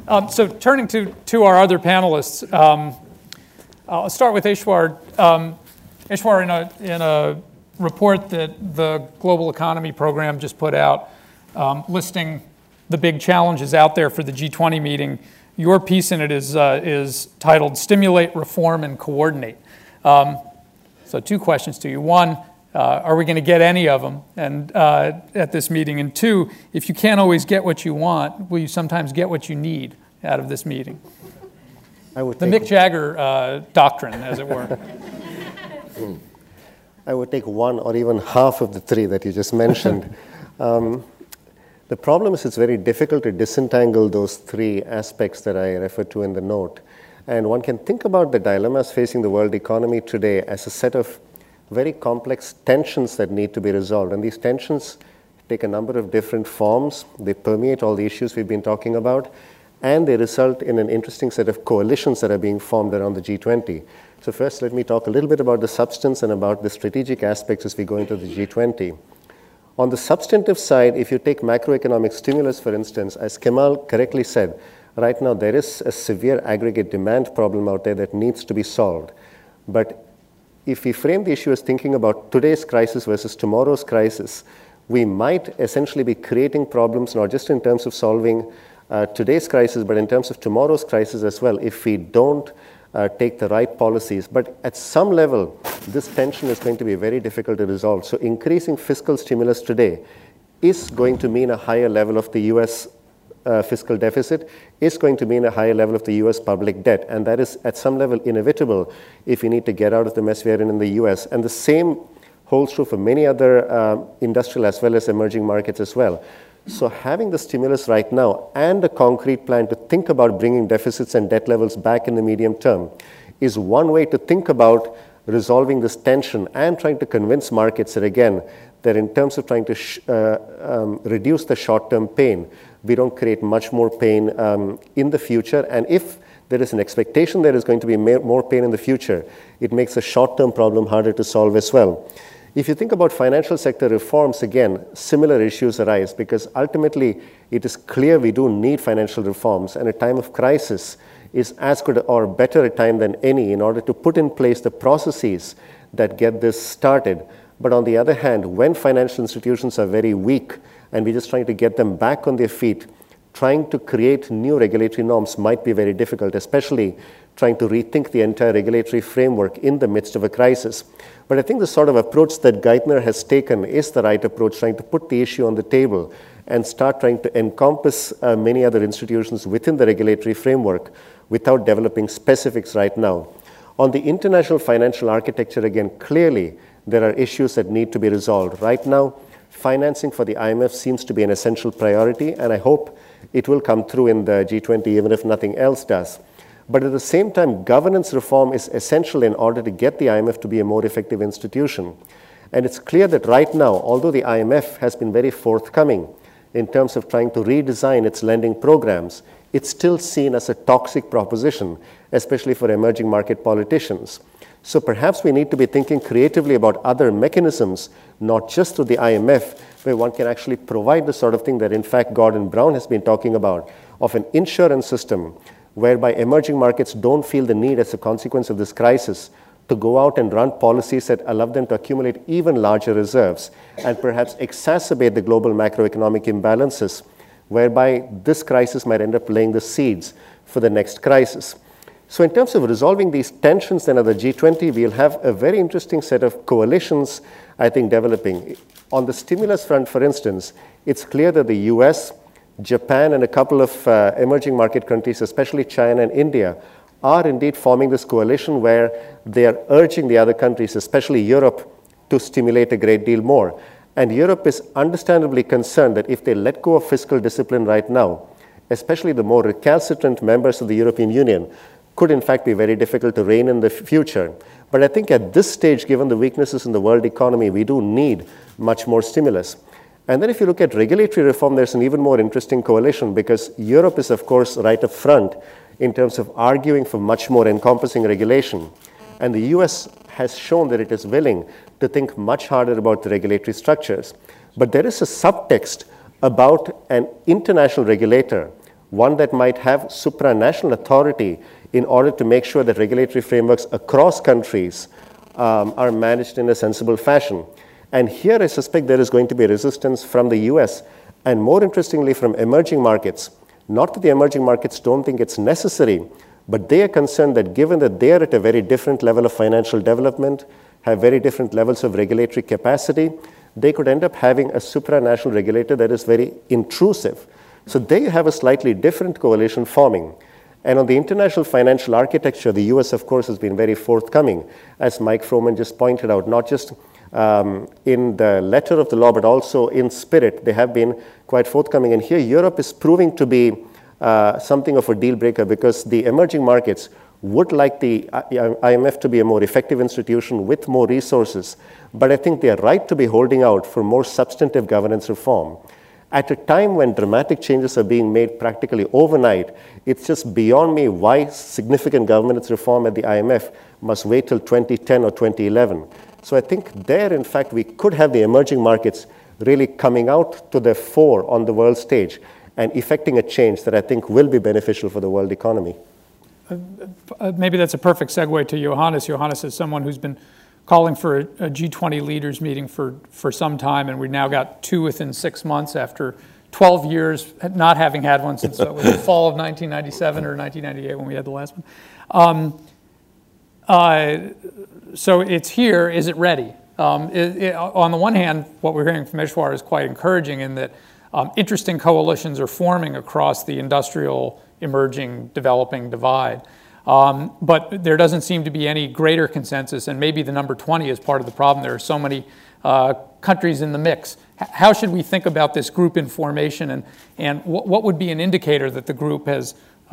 So turning to our other panelists, I'll start with Ishwar. Ishwar, in a report that the Global Economy Program just put out, listing the big challenges out there for the G20 meeting, your piece in it is titled "Stimulate, Reform, and Coordinate." So two questions to you. One, are we going to get any of them at this meeting? And two, if you can't always get what you want, will you sometimes get what you need out of this meeting? The Mick Jagger doctrine, as it were. I would take one or even half of the three that you just mentioned. The problem is it's very difficult to disentangle those three aspects that I referred to in the note. And one can think about the dilemmas facing the world economy today as a set of very complex tensions that need to be resolved. And these tensions take a number of different forms. They permeate all the issues we've been talking about, and they result in an interesting set of coalitions that are being formed around the G20. So first, let me talk a little bit about the substance and about the strategic aspects as we go into the G20. On the substantive side, if you take macroeconomic stimulus, for instance, as Kemal correctly said, right now there is a severe aggregate demand problem out there that needs to be solved. But if we frame the issue as thinking about today's crisis versus tomorrow's crisis, we might essentially be creating problems not just in terms of solving today's crisis, but in terms of tomorrow's crisis as well, if we don't take the right policies. But at some level, this tension is going to be very difficult to resolve. So increasing fiscal stimulus today is going to mean a higher level of the U.S. Fiscal deficit, is going to mean a higher level of the U.S. public debt. And that is at some level inevitable if we need to get out of the mess we are in the U.S. And the same holds true for many other industrial as well as emerging markets as well. So having the stimulus right now and a concrete plan to think about bringing deficits and debt levels back in the medium term is one way to think about resolving this tension and trying to convince markets that, again, that in terms of trying to reduce the short-term pain, we don't create much more pain in the future. And if there is an expectation there is going to be more pain in the future, it makes a short-term problem harder to solve as well. If you think about financial sector reforms, again, similar issues arise because ultimately it is clear we do need financial reforms, and a time of crisis is as good or better a time than any in order to put in place the processes that get this started. But on the other hand, when financial institutions are very weak and we're just trying to get them back on their feet, trying to create new regulatory norms might be very difficult, especially trying to rethink the entire regulatory framework in the midst of a crisis. But I think the sort of approach that Geithner has taken is the right approach, trying to put the issue on the table and start trying to encompass many other institutions within the regulatory framework without developing specifics right now. On the international financial architecture, again, clearly there are issues that need to be resolved. Right now, financing for the IMF seems to be an essential priority, and I hope it will come through in the G20 even if nothing else does. But at the same time, governance reform is essential in order to get the IMF to be a more effective institution. And it's clear that right now, although the IMF has been very forthcoming in terms of trying to redesign its lending programs, it's still seen as a toxic proposition, especially for emerging market politicians. So perhaps we need to be thinking creatively about other mechanisms, not just through the IMF, where one can actually provide the sort of thing that, in fact, Gordon Brown has been talking about, of an insurance system whereby emerging markets don't feel the need as a consequence of this crisis to go out and run policies that allow them to accumulate even larger reserves and perhaps exacerbate the global macroeconomic imbalances, whereby this crisis might end up laying the seeds for the next crisis. So in terms of resolving these tensions then at the G20, we'll have a very interesting set of coalitions, I think, developing. On the stimulus front, for instance, it's clear that the US, Japan, and a couple of emerging market countries, especially China and India, are indeed forming this coalition where they are urging the other countries, especially Europe, to stimulate a great deal more. And Europe is understandably concerned that if they let go of fiscal discipline right now, especially the more recalcitrant members of the European Union, could in fact be very difficult to rein in the future. But I think at this stage, given the weaknesses in the world economy, we do need much more stimulus. And then if you look at regulatory reform, there's an even more interesting coalition because Europe is, of course, right up front in terms of arguing for much more encompassing regulation. And the US has shown that it is willing to think much harder about the regulatory structures. But there is a subtext about an international regulator one that might have supranational authority in order to make sure that regulatory frameworks across countries are managed in a sensible fashion. And here I suspect there is going to be resistance from the US and, more interestingly, from emerging markets. Not that the emerging markets don't think it's necessary, but they are concerned that given that they are at a very different level of financial development, have very different levels of regulatory capacity, they could end up having a supranational regulator that is very intrusive. So they have a slightly different coalition forming. And on the international financial architecture, the US, of course, has been very forthcoming, as Mike Froman just pointed out, not just in the letter of the law, but also in spirit. They have been quite forthcoming. And here, Europe is proving to be something of a deal breaker, because the emerging markets would like the IMF to be a more effective institution with more resources. But I think they are right to be holding out for more substantive governance reform. At a time when dramatic changes are being made practically overnight, it's just beyond me why significant governance reform at the IMF must wait till 2010 or 2011. So I think there, in fact, we could have the emerging markets really coming out to the fore on the world stage and effecting a change that I think will be beneficial for the world economy. Maybe that's a perfect segue to Johannes. Johannes is someone who's been calling for a G20 leaders meeting for some time, and we've now got 2 within 6 months after 12 years not having had one since it was the fall of 1997 or 1998 when we had the last one. So it's here. Is it ready? On the one hand, what we're hearing from Eswar is quite encouraging in that interesting coalitions are forming across the industrial, emerging, developing divide. But there doesn't seem to be any greater consensus, and maybe the number 20 is part of the problem. There are so many countries in the mix. How should we think about this group in formation, and what would be an indicator that the group has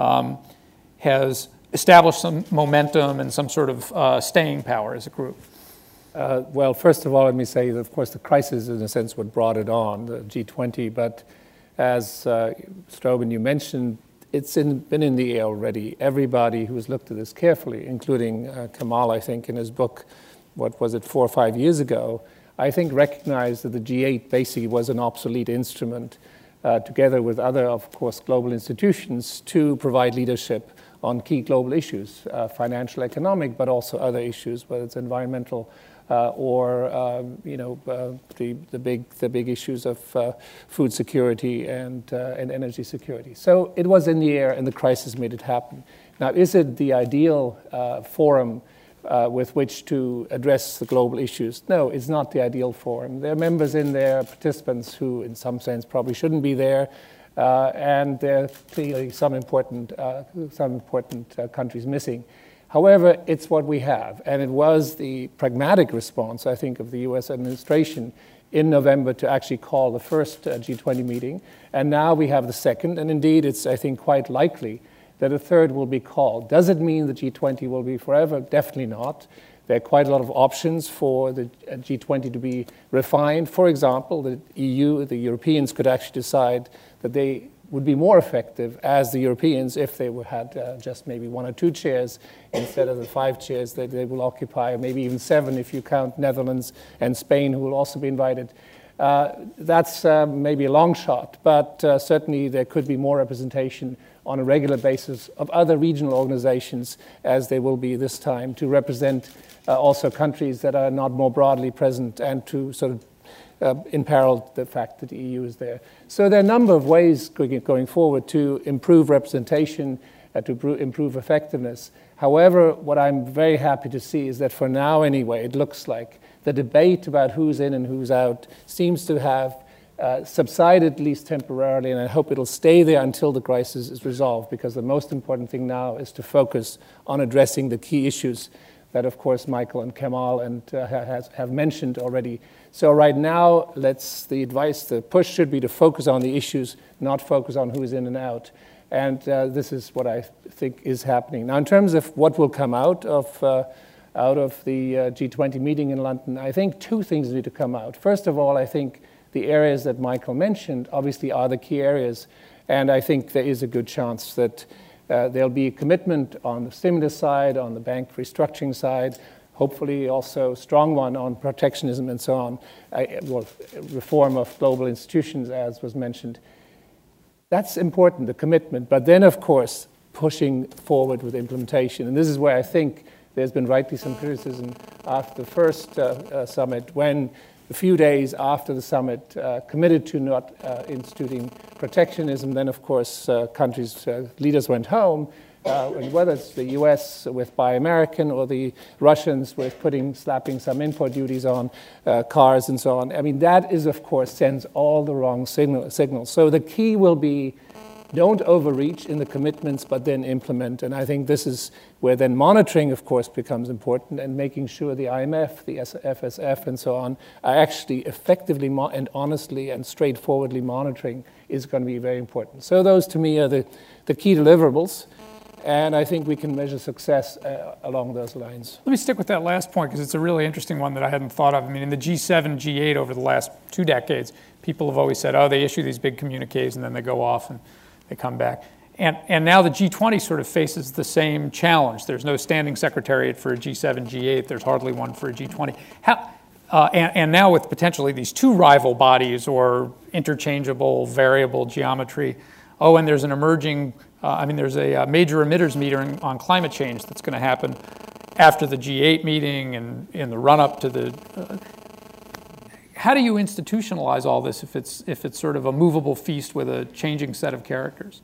established some momentum and some sort of staying power as a group? Well, first of all, let me say that, of course, the crisis, in a sense, what brought it on, the G20. But as Strobin, you mentioned, it's been in the air already. Everybody who has looked at this carefully, including Kamal, I think, in his book, what was it, 4 or 5 years ago, I think recognized that the G8 basically was an obsolete instrument, together with other, of course, global institutions, to provide leadership on key global issues, financial, economic, but also other issues, whether it's environmental or the big issues of food security and energy security. So it was in the air, and the crisis made it happen. Now, is it the ideal forum with which to address the global issues? No, it's not the ideal forum. There are members in there, participants who, in some sense, probably shouldn't be there, and there are clearly some important countries missing. However, it's what we have, and it was the pragmatic response, I think, of the U.S. administration in November to actually call the first G20 meeting, and now we have the second, and indeed it's, I think, quite likely that a third will be called. Does it mean the G20 will be forever? Definitely not. There are quite a lot of options for the G20 to be refined. For example, the EU, the Europeans could actually decide that they would be more effective as the Europeans if they had just maybe 1 or 2 chairs instead of the 5 chairs that they will occupy, or maybe even 7 if you count Netherlands and Spain, who will also be invited. That's maybe a long shot, but certainly there could be more representation on a regular basis of other regional organizations, as they will be this time, to represent also countries that are not more broadly present, and to sort of in parallel the fact that the EU is there. So there are a number of ways going forward to improve representation, to improve effectiveness. However, what I'm very happy to see is that for now anyway, it looks like the debate about who's in and who's out seems to have subsided, at least temporarily, and I hope it'll stay there until the crisis is resolved, because the most important thing now is to focus on addressing the key issues that, of course, Michael and Kamal have mentioned already. So right now, the push should be to focus on the issues, not focus on who is in and out. And this is what I think is happening. Now, in terms of what will come out of the G20 meeting in London, I think 2 things need to come out. First of all, I think the areas that Michael mentioned obviously are the key areas, and I think there is a good chance that there'll be a commitment on the stimulus side, on the bank restructuring side, hopefully also a strong one on protectionism and so on, reform of global institutions, as was mentioned. That's important, the commitment. But then, of course, pushing forward with implementation. And this is where I think there's been rightly some criticism after the first summit, when a few days after the summit committed to not instituting protectionism. Then, of course, countries' leaders went home. And whether it's the US with Buy American or the Russians with slapping some import duties on cars and so on. I mean, that is, of course, sends all the wrong signals. So the key will be don't overreach in the commitments, but then implement. And I think this is where then monitoring, of course, becomes important, and making sure the IMF, the FSF, and so on are actually effectively and honestly and straightforwardly monitoring is going to be very important. So those, to me, are the key deliverables. And I think we can measure success along those lines. Let me stick with that last point, because it's a really interesting one that I hadn't thought of. I mean, in the G7, G8 over the last 2 decades, people have always said, oh, they issue these big communiques and then they go off and they come back. And now the G20 sort of faces the same challenge. There's no standing secretariat for a G7, G8. There's hardly one for a G20. And now with potentially these 2 rival bodies or interchangeable variable geometry, and there's an emerging, there's a major emitters meeting on climate change that's going to happen after the G8 meeting and in the run-up to the... how do you institutionalize all this if it's sort of a movable feast with a changing set of characters?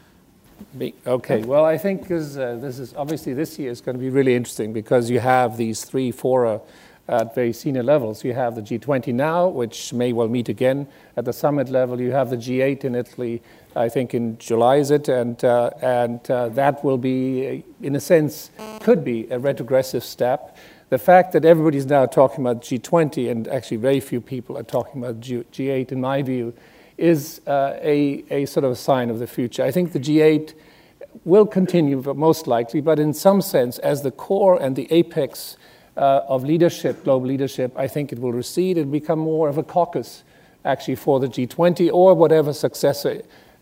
Okay, well, I think this is obviously this year is going to be really interesting, because you have these 3 fora at very senior levels. You have the G20 now, which may well meet again at the summit level. You have the G8 in Italy, I think in July, is it? And that will be, in a sense, could be a retrogressive step. The fact that everybody's now talking about G20, and actually very few people are talking about G8, in my view, is a sort of a sign of the future. I think the G8 will continue, most likely, but in some sense, as the core and the apex of leadership, global leadership, I think it will recede and become more of a caucus, actually, for the G20 or whatever successor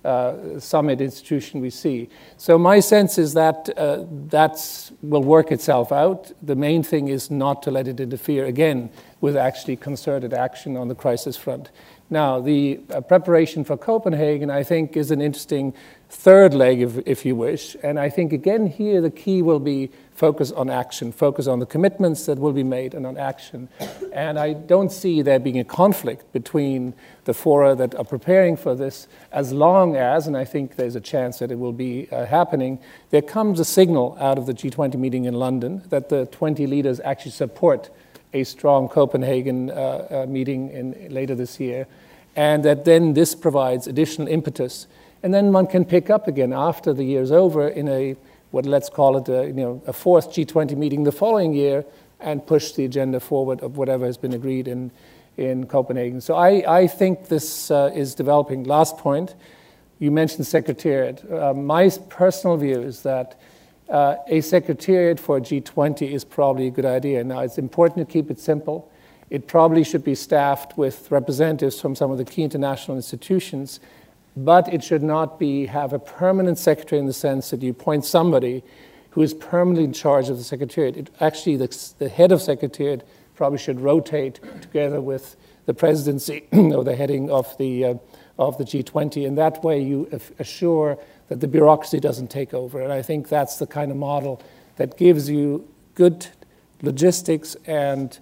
summit institution we see. So my sense is that that will work itself out. The main thing is not to let it interfere, again, with actually concerted action on the crisis front. Now, the preparation for Copenhagen, I think, is an interesting third leg, if you wish. And I think, again, here the key will be focus on action, focus on the commitments that will be made and on action. And I don't see there being a conflict between the fora that are preparing for this, as long as, and I think there's a chance that it will be happening, there comes a signal out of the G20 meeting in London that the 20 leaders actually support a strong Copenhagen meeting later this year, and that then this provides additional impetus. And then one can pick up again after the year's over in let's call it a fourth G20 meeting the following year, and push the agenda forward of whatever has been agreed in Copenhagen. So I think this is developing. Last point, you mentioned secretariat. My personal view is that a secretariat for G20 is probably a good idea. Now, it's important to keep it simple. It probably should be staffed with representatives from some of the key international institutions, but it should not have a permanent secretary in the sense that you appoint somebody who is permanently in charge of the secretariat. Actually, the head of secretariat probably should rotate together with the presidency or the heading of the G20, and that way you assure that the bureaucracy doesn't take over. And I think that's the kind of model that gives you good logistics and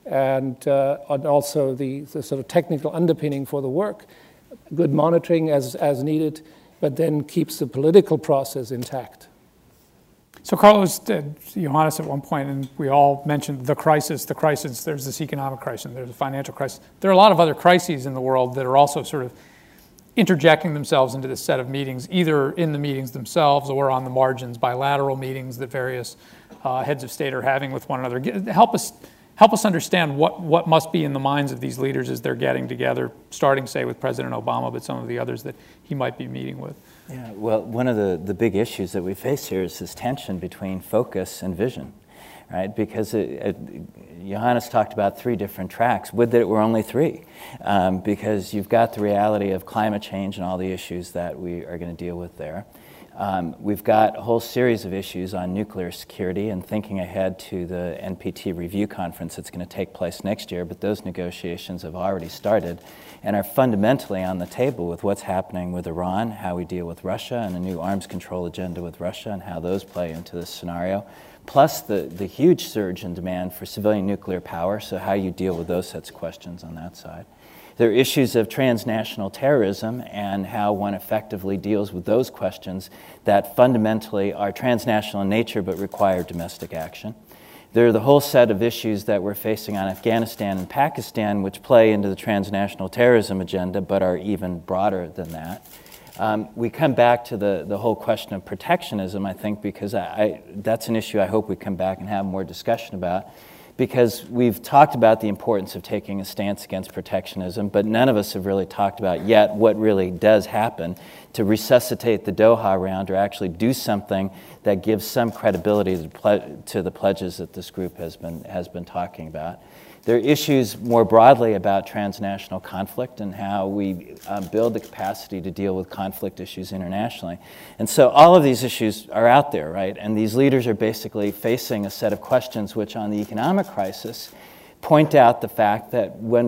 also the sort of technical underpinning for the work, good monitoring as needed, but then keeps the political process intact. So Carlos, Johannes at one point, and we all mentioned the crisis, there's this economic crisis, there's a financial crisis. There are a lot of other crises in the world that are also sort of interjecting themselves into this set of meetings, either in the meetings themselves or on the margins, bilateral meetings that various heads of state are having with one another. Help us understand what must be in the minds of these leaders as they're getting together, starting, say, with President Obama, but some of the others that he might be meeting with. Yeah, well, one of the big issues that we face here is this tension between focus and vision, right? Because Johannes talked about 3 different tracks. Would that it were only 3, because you've got the reality of climate change and all the issues that we are going to deal with there. We've got a whole series of issues on nuclear security and thinking ahead to the NPT review conference that's going to take place next year, but those negotiations have already started and are fundamentally on the table with what's happening with Iran, how we deal with Russia, and a new arms control agenda with Russia and how those play into this scenario, plus the huge surge in demand for civilian nuclear power, so how you deal with those sets of questions on that side. There are issues of transnational terrorism and how one effectively deals with those questions that fundamentally are transnational in nature but require domestic action. There are the whole set of issues that we're facing on Afghanistan and Pakistan, which play into the transnational terrorism agenda but are even broader than that. We come back to the whole question of protectionism, I think, because that's an issue I hope we come back and have more discussion about, because we've talked about the importance of taking a stance against protectionism, but none of us have really talked about yet what really does happen to resuscitate the Doha round or actually do something that gives some credibility to the pledges that this group has been talking about. There are issues more broadly about transnational conflict and how we build the capacity to deal with conflict issues internationally. And so all of these issues are out there, right? And these leaders are basically facing a set of questions which on the economic crisis point out the fact that when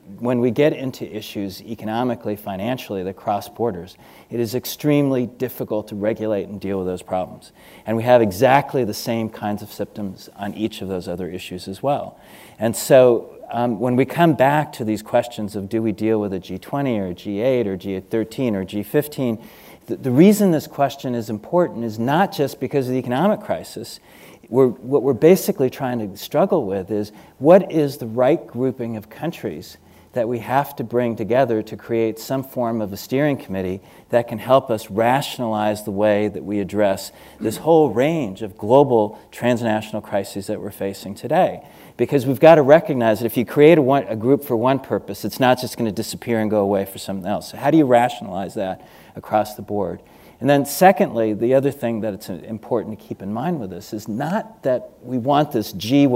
we get into issues economically, financially, that cross borders, it is extremely difficult to regulate and deal with those problems. And we have exactly the same kinds of symptoms on each of those other issues as well. And so when we come back to these questions of do we deal with a G20 or a G8 or G13 or G15, the reason this question is important is not just because of the economic crisis. What we're basically trying to struggle with is what is the right grouping of countries that we have to bring together to create some form of a steering committee that can help us rationalize the way that we address this whole range of global transnational crises that we're facing today. Because we've got to recognize that if you create a group for one purpose, it's not just going to disappear and go away for something else. So how do you rationalize that across the board? And then secondly, the other thing that it's important to keep in mind with this is not that we want this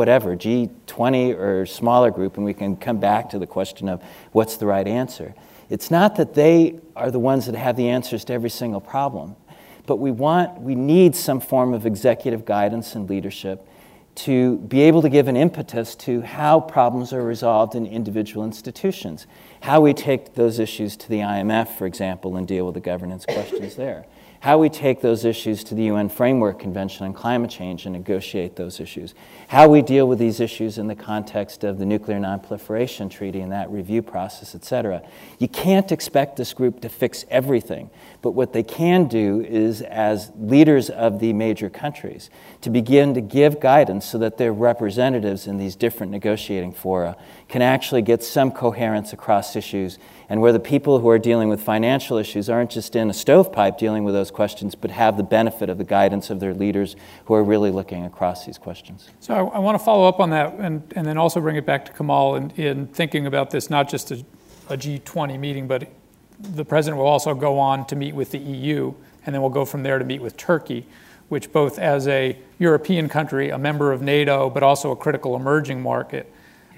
G20 or smaller group, and we can come back to the question of what's the right answer. It's not that they are the ones that have the answers to every single problem, but we need some form of executive guidance and leadership to be able to give an impetus to how problems are resolved in individual institutions, how we take those issues to the IMF, for example, and deal with the governance questions there, how we take those issues to the UN Framework Convention on Climate Change and negotiate those issues, how we deal with these issues in the context of the Nuclear Nonproliferation Treaty and that review process, et cetera. You can't expect this group to fix everything, but what they can do is, as leaders of the major countries, to begin to give guidance so that their representatives in these different negotiating fora can actually get some coherence across issues, and where the people who are dealing with financial issues aren't just in a stovepipe dealing with those questions, but have the benefit of the guidance of their leaders who are really looking across these questions. So I want to follow up on that and then also bring it back to Kamal in thinking about this, not just a G20 meeting, but the president will also go on to meet with the EU, and then we'll go from there to meet with Turkey, which both as a European country, a member of NATO, but also a critical emerging market.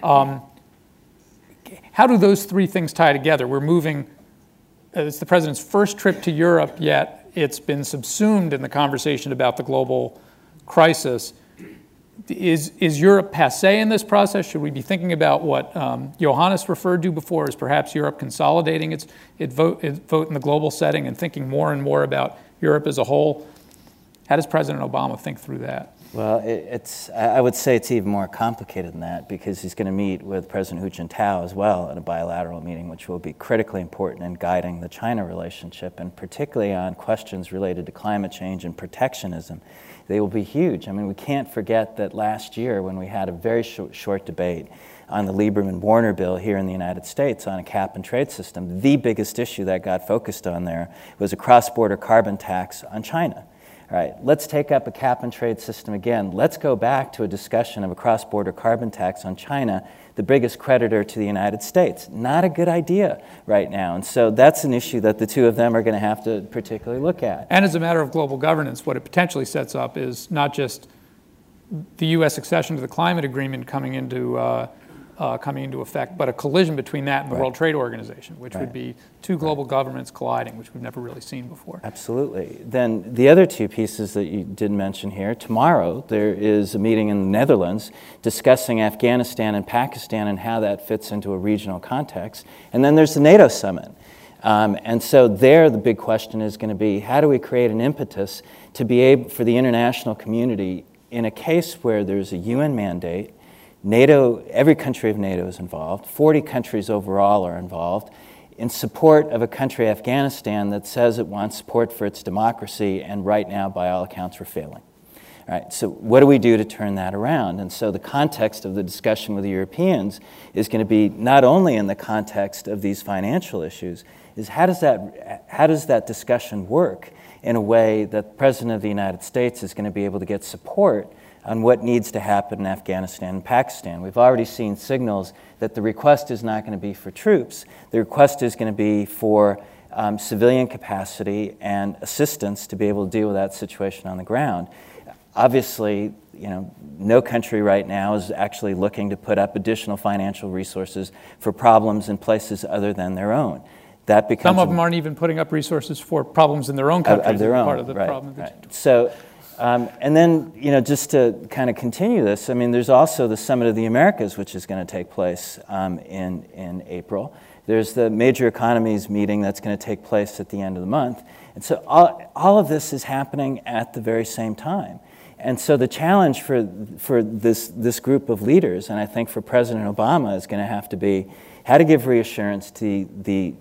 How do those three things tie together? We're moving, it's the president's first trip to Europe, yet it's been subsumed in the conversation about the global crisis. Is Europe passé in this process? Should we be thinking about what Johannes referred to before as perhaps Europe consolidating its vote in the global setting and thinking more and more about Europe as a whole? How does President Obama think through that? Well, I would say it's even more complicated than that, because he's going to meet with President Hu Jintao as well at a bilateral meeting, which will be critically important in guiding the China relationship, and particularly on questions related to climate change and protectionism. They will be huge. I mean, we can't forget that last year when we had a very short debate on the Lieberman-Warner bill here in the United States on a cap-and-trade system, the biggest issue that got focused on there was a cross-border carbon tax on China. All right, let's take up a cap-and-trade system again. Let's go back to a discussion of a cross-border carbon tax on China, the biggest creditor to the United States. Not a good idea right now. And so that's an issue that the two of them are going to have to particularly look at. And as a matter of global governance, what it potentially sets up is not just the U.S. accession to the climate agreement coming into coming into effect, but a collision between that and the Right. World Trade Organization, which Right. would be two global governments colliding, which we've never really seen before. Absolutely. Then the other two pieces that you did mention here, tomorrow there is a meeting in the Netherlands discussing Afghanistan and Pakistan and how that fits into a regional context. And then there's the NATO summit. And so there the big question is going to be, how do we create an impetus to be able for the international community in a case where there's a UN mandate, NATO, every country of NATO is involved, 40 countries overall are involved, in support of a country, Afghanistan, that says it wants support for its democracy, and right now, by all accounts, we're failing. All right, so what do we do to turn that around? And so the context of the discussion with the Europeans is going to be not only in the context of these financial issues, is how does that discussion work in a way that the President of the United States is going to be able to get support on what needs to happen in Afghanistan and Pakistan. We've already seen signals that the request is not going to be for troops. The request is going to be for civilian capacity and assistance to be able to deal with that situation on the ground. Obviously, no country right now is actually looking to put up additional financial resources for problems in places other than their own. That becomes Some of them aren't even putting up resources for problems in their own countries. Of their own, part of the right, problem. Right. So, and then, just to kind of continue this, I mean, there's also the Summit of the Americas, which is going to take place in April. There's the Major Economies meeting that's going to take place at the end of the month. And so all of this is happening at the very same time. And so the challenge for this group of leaders, and I think for President Obama, is going to have to be how to give reassurance to the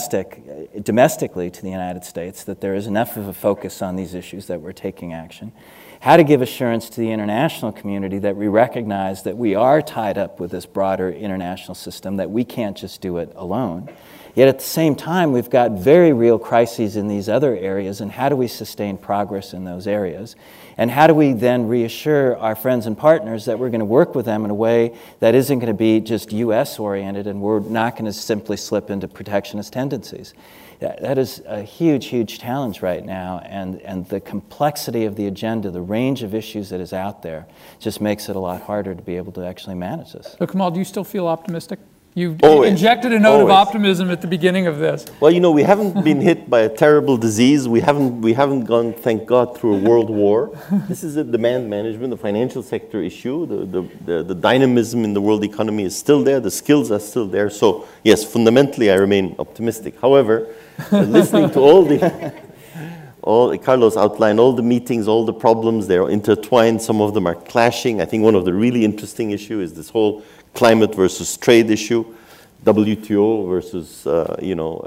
domestically to the United States that there is enough of a focus on these issues that we're taking action. How to give assurance to the international community that we recognize that we are tied up with this broader international system, that we can't just do it alone. Yet at the same time, we've got very real crises in these other areas, and how do we sustain progress in those areas? And how do we then reassure our friends and partners that we're going to work with them in a way that isn't going to be just U.S.-oriented, and we're not going to simply slip into protectionist tendencies? That is a huge, huge challenge right now, and the complexity of the agenda, the range of issues that is out there, just makes it a lot harder to be able to actually manage this. So, Kamal, do you still feel optimistic? You Always. injected a note of Always. optimism at the beginning of this. Well, we haven't been hit by a terrible disease. We haven't gone, thank God, through a world war. This is a demand management, the financial sector issue. The dynamism in the world economy is still there. The skills are still there. So, yes, fundamentally, I remain optimistic. However, listening to Carlos outlined all the meetings, all the problems, they're intertwined. Some of them are clashing. I think one of the really interesting issues is this whole climate versus trade issue, WTO versus the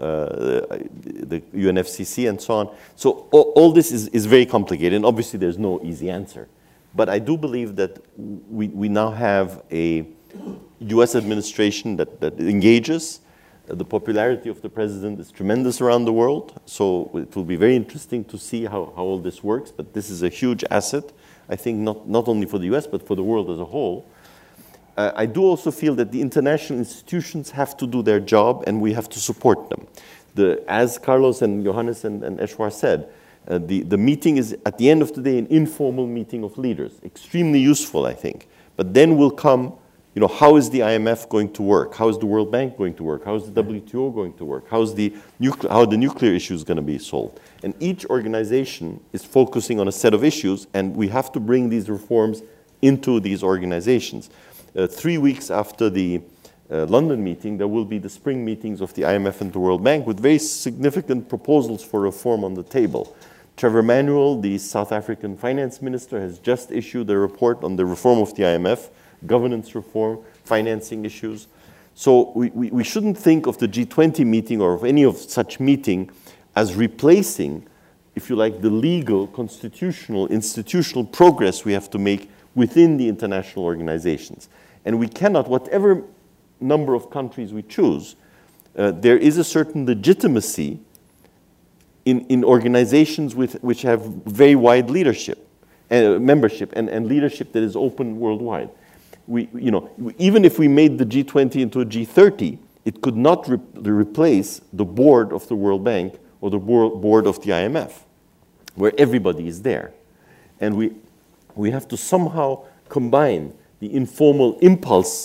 UNFCCC and so on. So all this is very complicated, and obviously there's no easy answer. But I do believe that we now have a U.S. administration that engages. The popularity of the president is tremendous around the world, so it will be very interesting to see how all this works. But this is a huge asset, I think, not only for the U.S., but for the world as a whole. I do also feel that the international institutions have to do their job, and we have to support them. As Carlos and Johannes and Eshwar said, the meeting is, at the end of the day, an informal meeting of leaders. Extremely useful, I think. But then will come, how is the IMF going to work? How is the World Bank going to work? How is the WTO going to work? How the nuclear issue is going to be solved? And each organization is focusing on a set of issues, and we have to bring these reforms into these organizations. 3 weeks after the London meeting, there will be the spring meetings of the IMF and the World Bank with very significant proposals for reform on the table. Trevor Manuel, the South African finance minister, has just issued a report on the reform of the IMF, governance reform, financing issues. So we shouldn't think of the G20 meeting or of any of such meeting as replacing, if you like, the legal, constitutional, institutional progress we have to make within the international organizations. And we cannot, whatever number of countries we choose, there is a certain legitimacy in organizations which have very wide leadership, membership, and leadership that is open worldwide. Even if we made the G20 into a G30, it could not replace the board of the World Bank or the board of the IMF, where everybody is there. And we have to somehow combine the informal impulse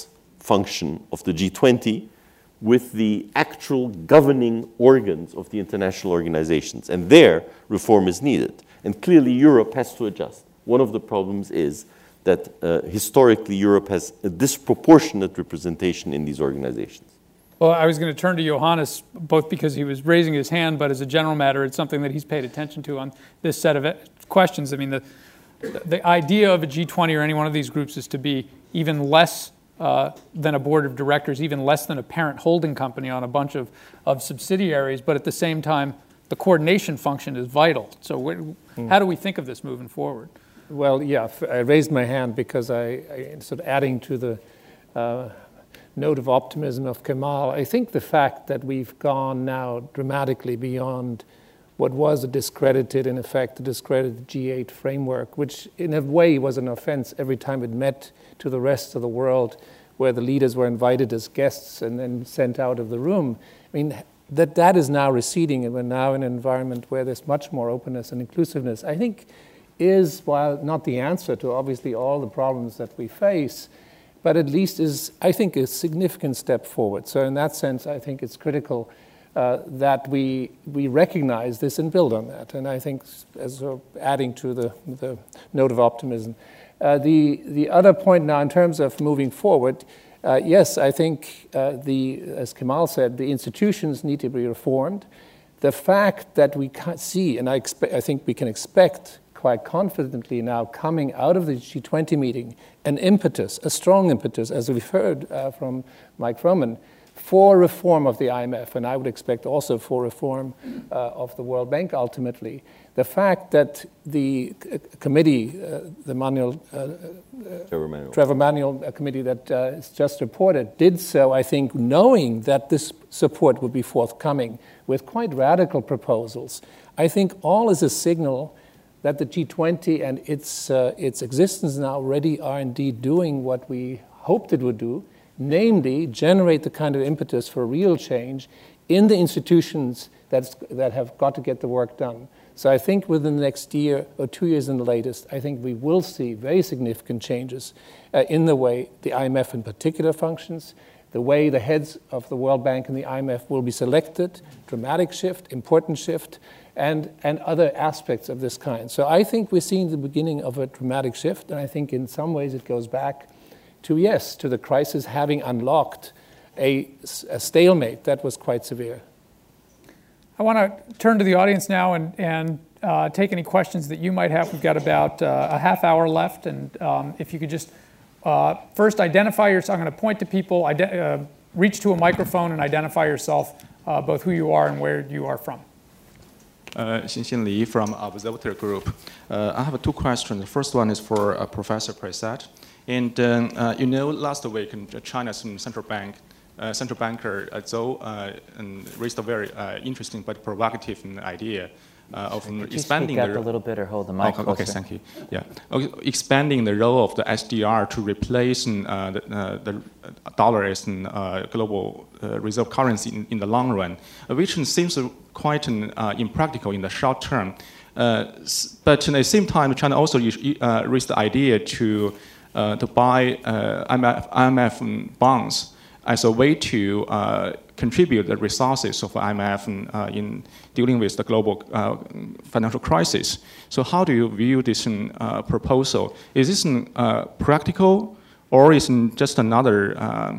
function of the G20 with the actual governing organs of the international organizations. And there, reform is needed. And clearly, Europe has to adjust. One of the problems is that historically, Europe has a disproportionate representation in these organizations. Well, I was going to turn to Johannes, both because he was raising his hand, but as a general matter, it's something that he's paid attention to on this set of questions. I mean, the idea of a G20 or any one of these groups is to be even less than a board of directors, even less than a parent holding company on a bunch of subsidiaries, but at the same time, the coordination function is vital. So how do we think of this moving forward? Well, yeah, I raised my hand because I sort of adding to the note of optimism of Kemal. I think the fact that we've gone now dramatically beyond what was a discredited G8 framework, which in a way was an offense every time it met to the rest of the world, where the leaders were invited as guests and then sent out of the room. I mean, that is now receding, and we're now in an environment where there's much more openness and inclusiveness. I think is, while not the answer to obviously all the problems that we face, but at least is, I think, a significant step forward. So in that sense, I think it's critical that we recognize this and build on that. And I think, as adding to the note of optimism, the other point now in terms of moving forward, yes, I think as Kemal said, the institutions need to be reformed. The fact that we can't see, and I think we can expect quite confidently now coming out of the G20 meeting, an impetus, a strong impetus, as we've heard from Mike Froman, for reform of the IMF, and I would expect also for reform of the World Bank ultimately. The fact that the committee, Trevor Manuel committee that is just reported, did so, I think, knowing that this support would be forthcoming with quite radical proposals. I think all is a signal that the G20 and its existence now already are indeed doing what we hoped it would do, namely generate the kind of impetus for real change in the institutions that have got to get the work done. So I think within the next year or 2 years in the latest, I think we will see very significant changes in the way the IMF in particular functions, the way the heads of the World Bank and the IMF will be selected, dramatic shift, important shift, and other aspects of this kind. So I think we're seeing the beginning of a dramatic shift, and I think in some ways it goes back to the crisis having unlocked a stalemate that was quite severe. I want to turn to the audience now and take any questions that you might have. We've got about a half hour left, and if you could just first identify yourself. I'm going to point to people, reach to a microphone and identify yourself, both who you are and where you are from. Xinxin Li from Observatory Group. I have two questions. The first one is for Professor Prasad. And last week, China's central banker Zhou raised a very interesting but provocative idea of expanding a little bit or hold the mic closer. Okay, thank you. Yeah, expanding the role of the SDR to replace the dollar as global reserve currency in the long run, which seems quite impractical in the short term. But at the same time, China also raised the idea to buy IMF bonds as a way to contribute the resources of IMF in dealing with the global financial crisis. So how do you view this proposal? Is this practical, or is it just another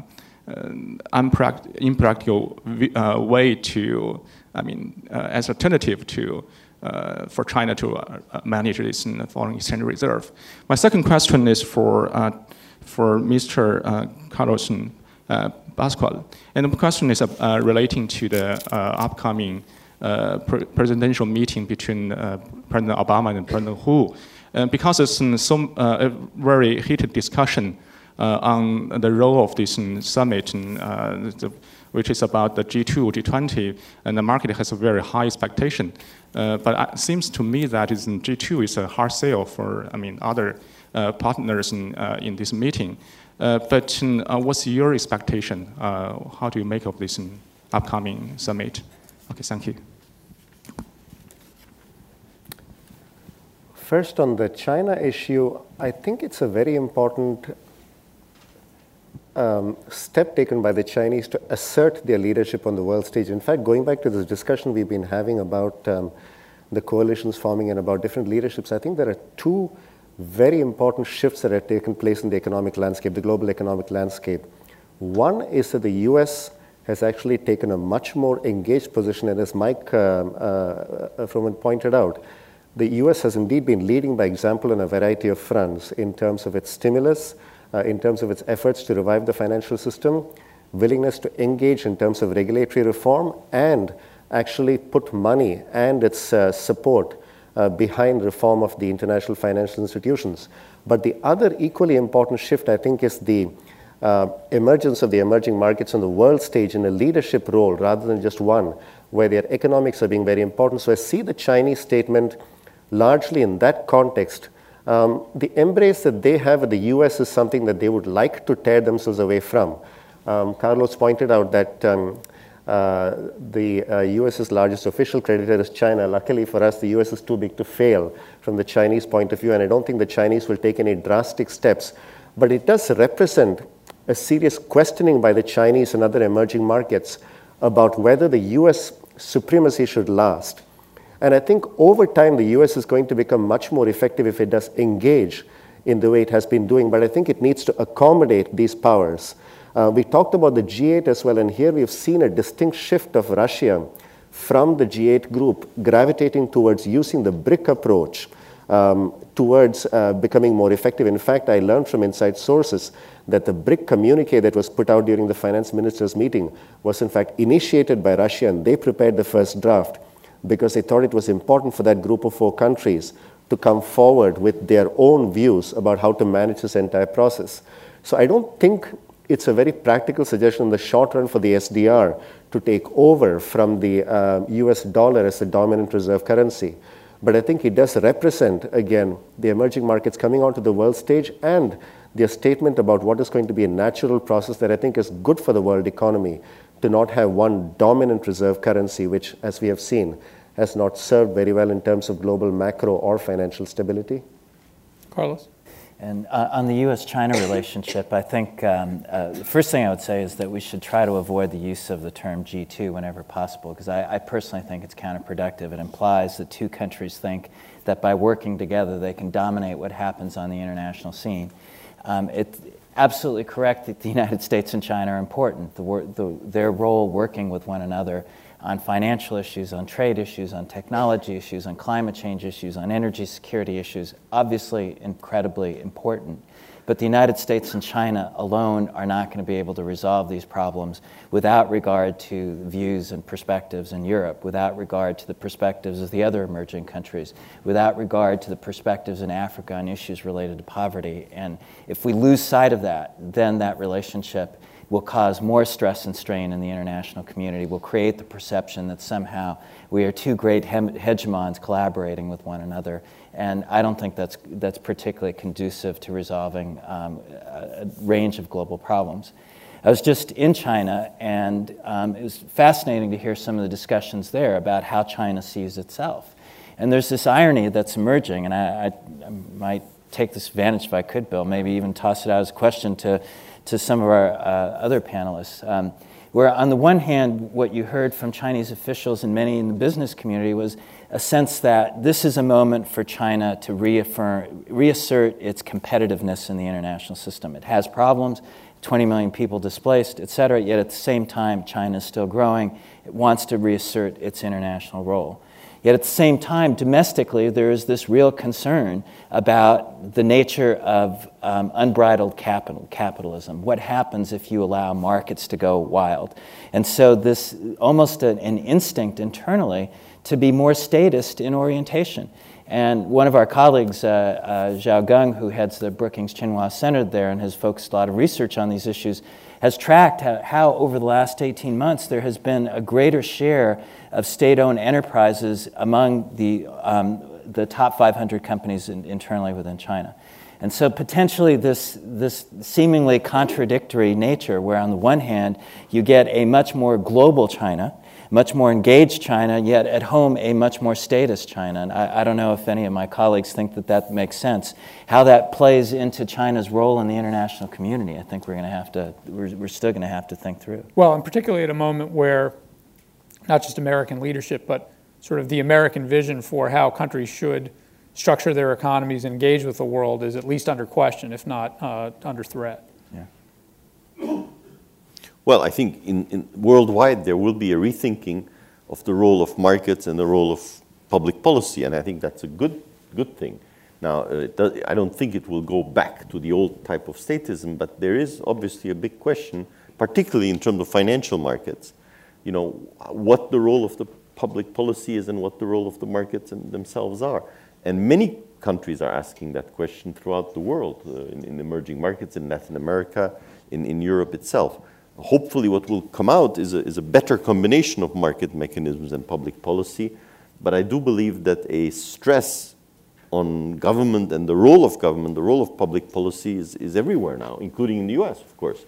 impractical way to, as alternative to for China to manage its foreign exchange reserve? My second question is for Mr. Carlos Pascual, and the question is relating to the upcoming presidential meeting between President Obama and President Hu, because it's a very heated discussion on the role of this summit, which is about the G2, G20, and the market has a very high expectation. But it seems to me that G2 is a hard sell for other partners in this meeting. But what's your expectation? How do you make of this upcoming summit? Okay, thank you. First, on the China issue, I think it's a very important step taken by the Chinese to assert their leadership on the world stage. In fact, going back to this discussion we've been having about the coalitions forming and about different leaderships, I think there are two very important shifts that have taken place in the economic landscape, the global economic landscape. One is that the US has actually taken a much more engaged position, and as Mike Froman pointed out, the US has indeed been leading by example on a variety of fronts in terms of its stimulus, in terms of its efforts to revive the financial system, willingness to engage in terms of regulatory reform, and actually put money and its support behind reform of the international financial institutions. But the other equally important shift, I think, is the emergence of the emerging markets on the world stage in a leadership role rather than just one, where their economics are being very important. So I see the Chinese statement largely in that context. The embrace that they have with the US is something that they would like to tear themselves away from. Carlos pointed out that the US's largest official creditor is China. Luckily for us, the US is too big to fail from the Chinese point of view, and I don't think the Chinese will take any drastic steps. But it does represent a serious questioning by the Chinese and other emerging markets about whether the US supremacy should last. And I think over time, the US is going to become much more effective if it does engage in the way it has been doing. But I think it needs to accommodate these powers. We talked about the G8 as well, and here we've seen a distinct shift of Russia from the G8 group gravitating towards using the BRIC approach towards becoming more effective. In fact, I learned from inside sources that the BRIC communique that was put out during the finance ministers' meeting was in fact initiated by Russia, and they prepared the first draft because they thought it was important for that group of 4 countries to come forward with their own views about how to manage this entire process. So I don't think it's a very practical suggestion in the short run for the SDR to take over from the US dollar as the dominant reserve currency. But I think it does represent, again, the emerging markets coming onto the world stage and their statement about what is going to be a natural process that I think is good for the world economy to not have one dominant reserve currency, which, as we have seen, has not served very well in terms of global macro or financial stability. Carlos? And on the U.S.-China relationship, I think the first thing I would say is that we should try to avoid the use of the term G2 whenever possible, because I personally think it's counterproductive. It implies that 2 countries think that by working together they can dominate what happens on the international scene. It's absolutely correct that the United States and China are important. Their role working with one another on financial issues, on trade issues, on technology issues, on climate change issues, on energy security issues, obviously incredibly important. But the United States and China alone are not going to be able to resolve these problems without regard to views and perspectives in Europe, without regard to the perspectives of the other emerging countries, without regard to the perspectives in Africa on issues related to poverty. And if we lose sight of that, then that relationship will cause more stress and strain in the international community, will create the perception that somehow we are 2 great hegemons collaborating with one another. And I don't think that's particularly conducive to resolving a range of global problems. I was just in China, and it was fascinating to hear some of the discussions there about how China sees itself. And there's this irony that's emerging, and I might take this advantage if I could, Bill, maybe even toss it out as a question to some of our other panelists, where on the one hand, what you heard from Chinese officials and many in the business community was a sense that this is a moment for China to reassert its competitiveness in the international system. It has problems, 20 million people displaced, et cetera, yet at the same time, China is still growing. It wants to reassert its international role. Yet at the same time, domestically, there is this real concern about the nature of unbridled capitalism. What happens if you allow markets to go wild? And so this almost an instinct internally to be more statist in orientation. And one of our colleagues, Zhao Geng, who heads the Brookings Tsinghua Center there and has focused a lot of research on these issues, has tracked how over the last 18 months there has been a greater share of state-owned enterprises among the top 500 companies internally within China. And so potentially this seemingly contradictory nature, where on the one hand you get a much more global China, much more engaged China, yet at home a much more statist China. And I don't know if any of my colleagues think that that makes sense. How that plays into China's role in the international community, I think we're still going to have to think through. Well, and particularly at a moment where not just American leadership, but sort of the American vision for how countries should structure their economies and engage with the world is at least under question, if not under threat. Yeah. Well, I think in worldwide there will be a rethinking of the role of markets and the role of public policy, and I think that's a good thing. Now, I don't think it will go back to the old type of statism, but there is obviously a big question, particularly in terms of financial markets, what the role of the public policy is and what the role of the markets themselves are. And many countries are asking that question throughout the world, in emerging markets, in Latin America, in Europe itself. Hopefully what will come out is a better combination of market mechanisms and public policy, but I do believe that a stress on government and the role of government, the role of public policy is everywhere now, including in the US, of course.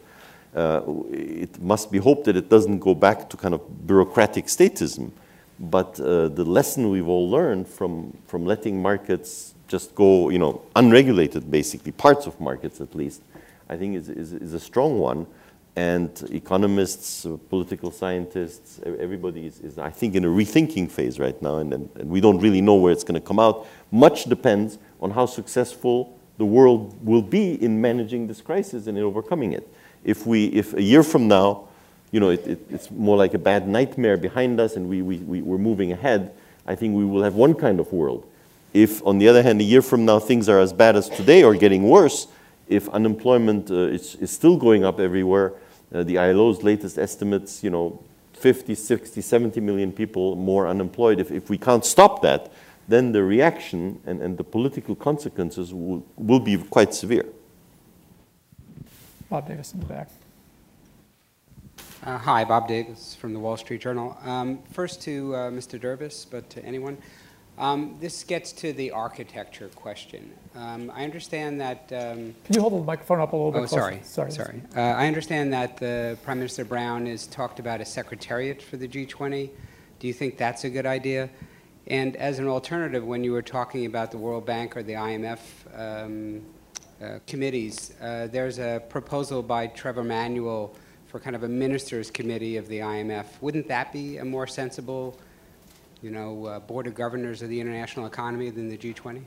It must be hoped that it doesn't go back to kind of bureaucratic statism, but the lesson we've all learned from letting markets just go, unregulated, basically, parts of markets at least, I think is a strong one. And economists, political scientists, everybody is, I think, in a rethinking phase right now, and we don't really know where it's going to come out. Much depends on how successful the world will be in managing this crisis and in overcoming it. If a year from now, it's more like a bad nightmare behind us and we're moving ahead, I think we will have one kind of world. If, on the other hand, a year from now things are as bad as today or getting worse, if unemployment is still going up everywhere, the ILO's latest estimates, 50, 60, 70 million people more unemployed. If we can't stop that, then the reaction and the political consequences will be quite severe. Bob Davis in the back. Hi, Bob Davis from the Wall Street Journal. First to Mr. Derbis, but to anyone. This gets to the architecture question. I understand that... Can you hold the microphone up a little bit closer? Sorry. I understand that Prime Minister Brown has talked about a secretariat for the G20. Do you think that's a good idea? And as an alternative, when you were talking about the World Bank or the IMF committees, there's a proposal by Trevor Manuel for kind of a ministers' committee of the IMF. Wouldn't that be a more sensible board of governors of the international economy than the G20?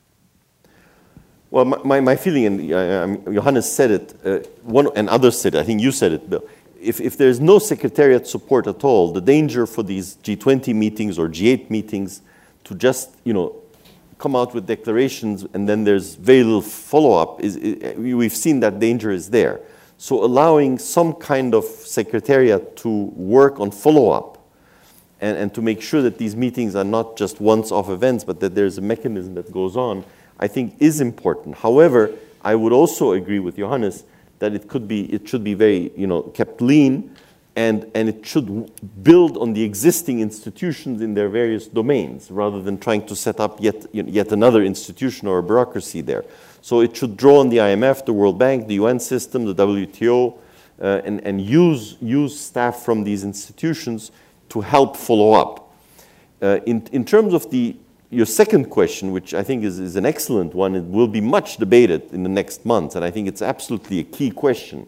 Well, my feeling, and Johannes said it, and others said it, I think you said it, Bill, if there's no secretariat support at all, the danger for these G20 meetings or G8 meetings to just, come out with declarations and then there's very little follow-up, we've seen that danger is there. So allowing some kind of secretariat to work on follow-up and to make sure that these meetings are not just once-off events, but that there's a mechanism that goes on, I think is important. However, I would also agree with Johannes that it should be very, kept lean, and it should build on the existing institutions in their various domains, rather than trying to set up yet another institution or a bureaucracy there. So it should draw on the IMF, the World Bank, the UN system, the WTO, and use staff from these institutions to help follow up. In terms of your second question, which I think is an excellent one, it will be much debated in the next months, and I think it's absolutely a key question.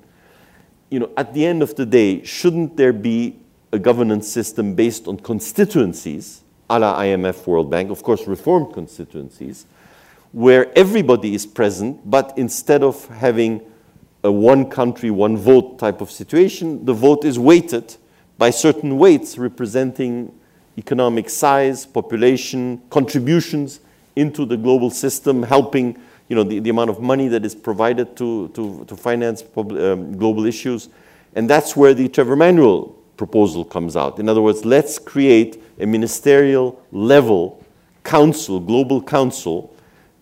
At the end of the day, shouldn't there be a governance system based on constituencies, a la IMF, World Bank, of course reformed constituencies, where everybody is present, but instead of having a one country, one vote type of situation, the vote is weighted by certain weights representing economic size, population, contributions into the global system, helping the amount of money that is provided to finance global issues. And that's where the Trevor Manuel proposal comes out. In other words, let's create a ministerial level council, global council,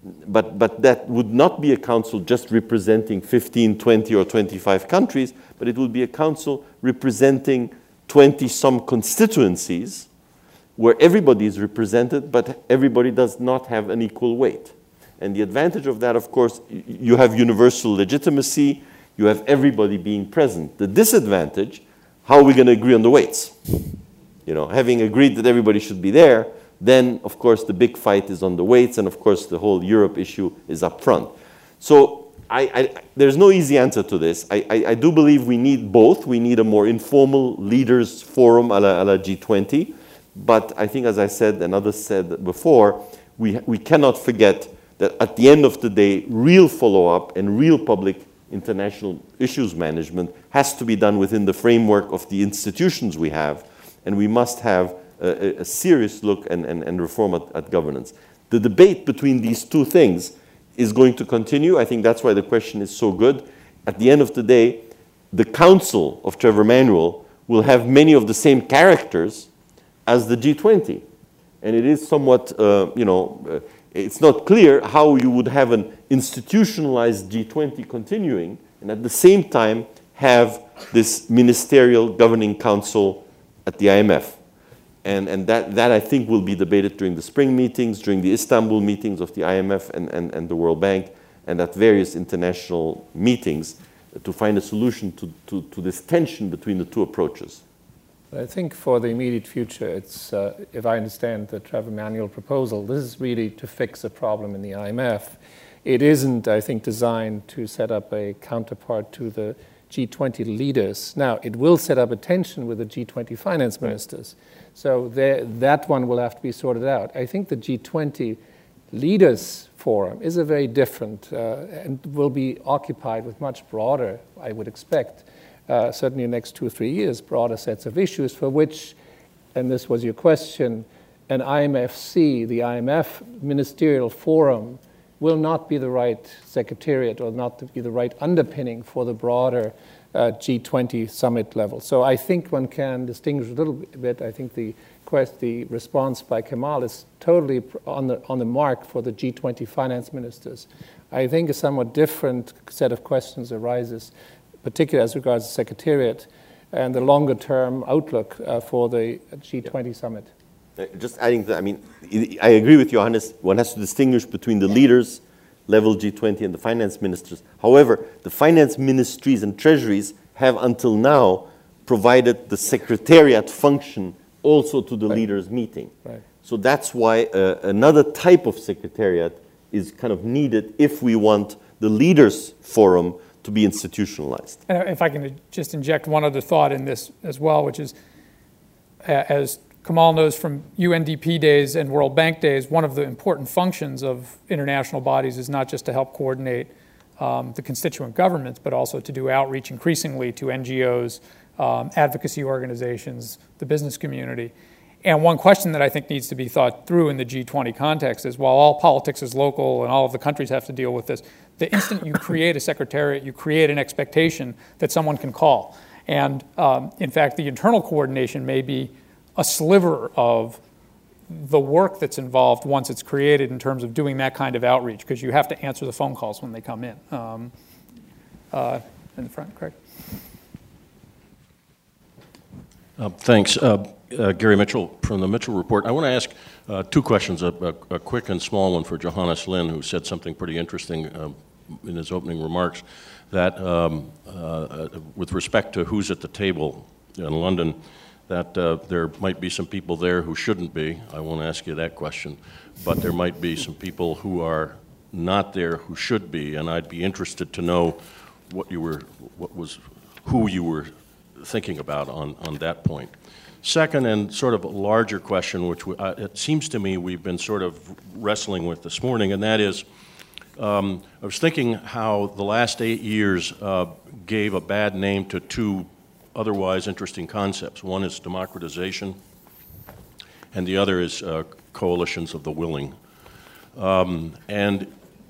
but that would not be a council just representing 15, 20, or 25 countries, but it would be a council representing 20-some constituencies where everybody is represented, but everybody does not have an equal weight. And the advantage of that, of course, you have universal legitimacy, you have everybody being present. The disadvantage, how are we going to agree on the weights? having agreed that everybody should be there, then, of course, the big fight is on the weights, and, of course, the whole Europe issue is up front. So there's no easy answer to this. I do believe we need both. We need a more informal leaders forum a la G20. But I think, as I said and others said before, we cannot forget that at the end of the day, real follow-up and real public international issues management has to be done within the framework of the institutions we have. And we must have a serious look and reform at governance. The debate between these two things is going to continue. I think that's why the question is so good. At the end of the day, the Council of Trevor Manuel will have many of the same characters as the G20. And it is somewhat, it's not clear how you would have an institutionalized G20 continuing and at the same time have this ministerial governing council at the IMF. And that I think will be debated during the spring meetings, during the Istanbul meetings of the IMF and the World Bank, and at various international meetings to find a solution to this tension between the two approaches. I think for the immediate future, it's, if I understand the Trevor Manuel proposal, this is really to fix a problem in the IMF. It isn't, I think, designed to set up a counterpart to the G20 leaders. Now, it will set up a tension with the G20 finance ministers. So that one will have to be sorted out. I think the G20 leaders forum is a very different and will be occupied with much broader, I would expect, certainly in the next 2 or 3 years, broader sets of issues for which, and this was your question, an IMFC, the IMF Ministerial Forum, will not be the right secretariat or not be the right underpinning for the broader G20 summit level. So I think one can distinguish a little bit. I think the response by Kemal is totally on the mark for the G20 finance ministers. I think a somewhat different set of questions arises, particularly as regards the Secretariat and the longer-term outlook for the G20 summit. Just adding that, I agree with Johannes. One has to distinguish between the leaders, level G20, and the finance ministers. However, the finance ministries and treasuries have until now provided the Secretariat function also to the leaders' meeting. Right. So that's why another type of Secretariat is kind of needed if we want the leaders' forum to be institutionalized. And if I can just inject one other thought in this as well, which is, as Kemal knows from UNDP days and World Bank days, one of the important functions of international bodies is not just to help coordinate the constituent governments, but also to do outreach increasingly to NGOs, advocacy organizations, the business community. And one question that I think needs to be thought through in the G20 context is, while all politics is local and all of the countries have to deal with this, the instant you create a secretariat, you create an expectation that someone can call. And in fact, the internal coordination may be a sliver of the work that's involved once it's created in terms of doing that kind of outreach, because you have to answer the phone calls when they come in. In the front, Craig. Thanks. Gary Mitchell from the Mitchell Report. I want to ask 2 questions, a quick and small one for Johannes Lin, who said something pretty interesting in his opening remarks, that with respect to who's at the table in London, that there might be some people there who shouldn't be. I won't ask you that question. But there might be some people who are not there who should be, and I'd be interested to know who you were thinking about on that point. Second, and sort of a larger question, which it seems to me we've been sort of wrestling with this morning, and that is, I was thinking how the last 8 years gave a bad name to 2 otherwise interesting concepts. One is democratization, and the other is coalitions of the willing. And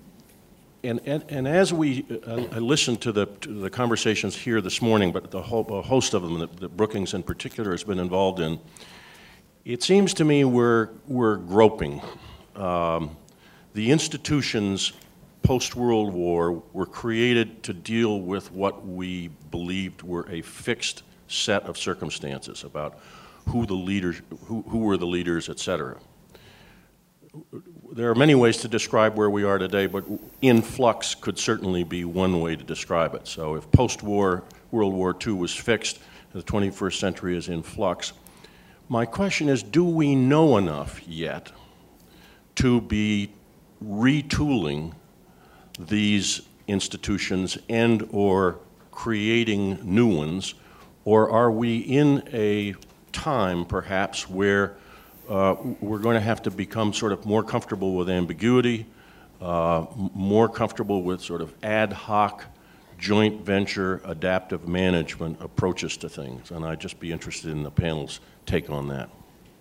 as I listened to the conversations here this morning, but a host of them that Brookings in particular has been involved in, it seems to me we're groping. The institutions post-World War were created to deal with what we believed were a fixed set of circumstances about who were the leaders, et cetera. There are many ways to describe where we are today, but in flux could certainly be one way to describe it. So if post-war World War II was fixed, the 21st century is in flux. My question is, do we know enough yet to be retooling these institutions and or creating new ones, or are we in a time perhaps where we're going to have to become sort of more comfortable with ambiguity, more comfortable with sort of ad hoc, joint venture, adaptive management approaches to things? And I'd just be interested in the panel's take on that.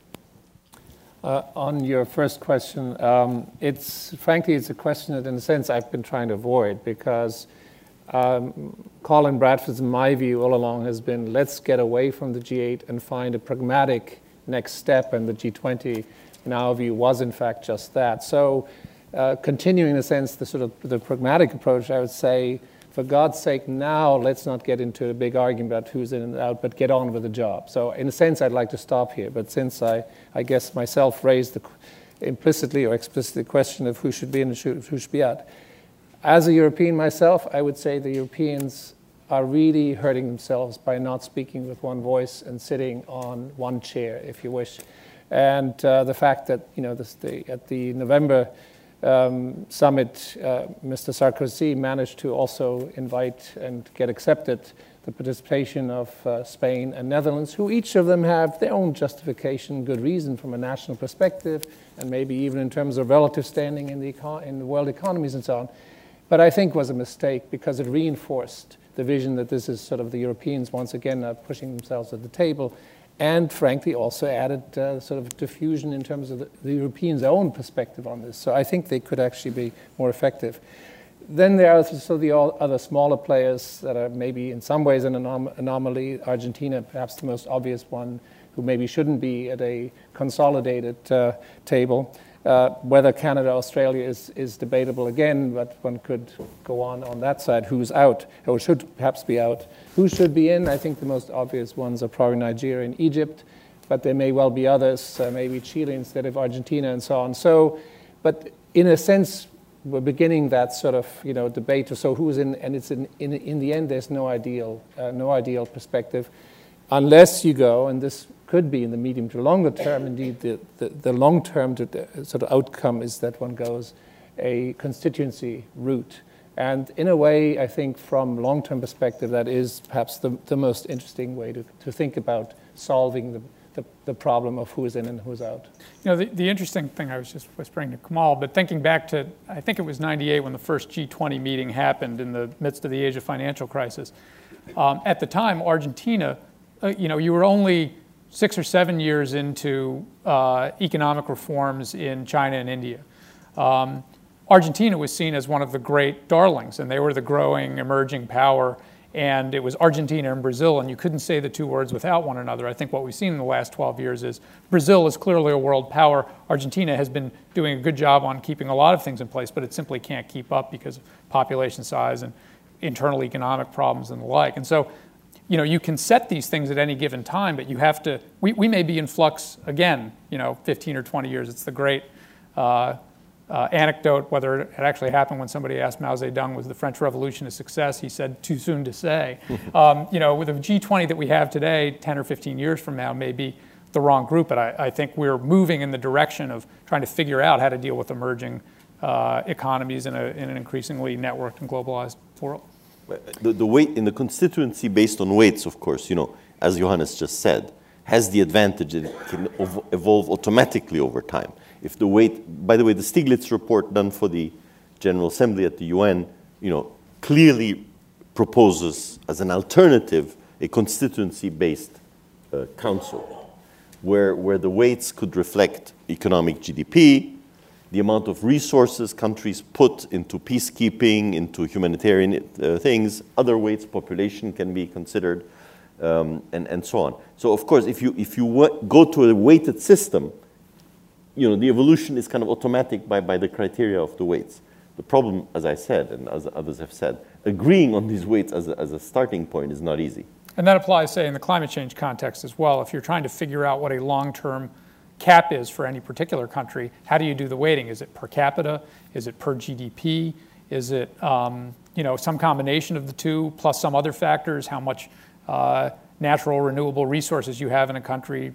On your first question, frankly, it's a question that, in a sense, I've been trying to avoid, because Colin Bradford's, in my view, all along has been, let's get away from the G8 and find a pragmatic next step, and the G20, in our view, was in fact just that. So continuing, in a sense, the pragmatic approach, I would say, for God's sake, now let's not get into a big argument about who's in and out, but get on with the job. So in a sense, I'd like to stop here. But since I guess myself raised the implicitly or explicitly question of who should be in and who should be out, as a European myself, I would say the Europeans are really hurting themselves by not speaking with one voice and sitting on one chair, if you wish. And the fact that, at the November summit, Mr. Sarkozy managed to also invite and get accepted the participation of Spain and Netherlands, who each of them have their own justification, good reason from a national perspective, and maybe even in terms of relative standing in the world economies and so on. But I think was a mistake, because it reinforced the vision that this is sort of the Europeans once again are pushing themselves at the table, and frankly also added sort of diffusion in terms of the Europeans' own perspective on this. So I think they could actually be more effective. Then there are also the other smaller players that are maybe in some ways an anomaly. Argentina, perhaps the most obvious one, who maybe shouldn't be at a consolidated table. Whether Canada, Australia is debatable again, but one could go on that side. Who's out, or should perhaps be out? Who should be in? I think the most obvious ones are probably Nigeria and Egypt, but there may well be others, maybe Chile instead of Argentina and so on. So, but in a sense, we're beginning that sort of debate. So who's in? And it's in the end, there's no ideal perspective, unless you go, and this could be in the medium to longer term. Indeed, the long-term sort of outcome is that one goes a constituency route. And in a way, I think from long-term perspective, that is perhaps the most interesting way to think about solving the problem of who's in and who's out. The interesting thing, I was just whispering to Kamal, but thinking back to, I think it was 98 when the first G20 meeting happened in the midst of the Asia financial crisis. At the time, Argentina, you were only 6 or 7 years into economic reforms in China and India. Argentina was seen as one of the great darlings, and they were the growing, emerging power, and it was Argentina and Brazil, and you couldn't say the two words without one another. I think what we've seen in the last 12 years is Brazil is clearly a world power. Argentina has been doing a good job on keeping a lot of things in place, but it simply can't keep up because of population size and internal economic problems and the like. And so, you can set these things at any given time, but you have to, we may be in flux again, 15 or 20 years. It's the great anecdote, whether it actually happened when somebody asked Mao Zedong, was the French Revolution a success? He said, too soon to say. With the G20 that we have today, 10 or 15 years from now may be the wrong group, but I think we're moving in the direction of trying to figure out how to deal with emerging economies in an increasingly networked and globalized world. The weight in the constituency based on weights, of course, as Johannes just said, has the advantage that it can evolve automatically over time. If the weight, by the way, the Stiglitz report done for the General Assembly at the UN, clearly proposes as an alternative a constituency-based council, where the weights could reflect economic GDP, the amount of resources countries put into peacekeeping, into humanitarian things, other weights, population can be considered, and so on. So of course, if you go to a weighted system, the evolution is kind of automatic by the criteria of the weights. The problem, as I said, and as others have said, agreeing on these weights as a starting point is not easy. And that applies, say, in the climate change context as well. If you're trying to figure out what a long-term cap is for any particular country, how do you do the weighting? Is it per capita? Is it per GDP? Is it some combination of the two plus some other factors? How much natural renewable resources you have in a country,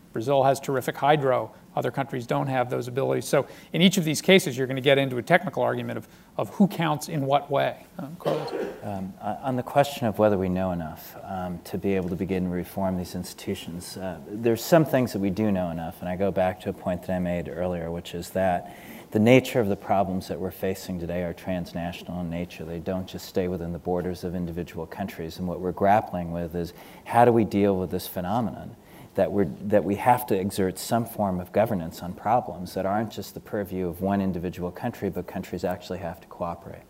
Brazil has terrific hydro. Other countries don't have those abilities. So in each of these cases, you're going to get into a technical argument of who counts in what way. Carlos? On the question of whether we know enough to be able to begin to reform these institutions, there's some things that we do know enough, and I go back to a point that I made earlier, which is that the nature of the problems that we're facing today are transnational in nature. They don't just stay within the borders of individual countries, and what we're grappling with is how do we deal with this phenomenon that we have to exert some form of governance on problems that aren't just the purview of one individual country, but countries actually have to cooperate.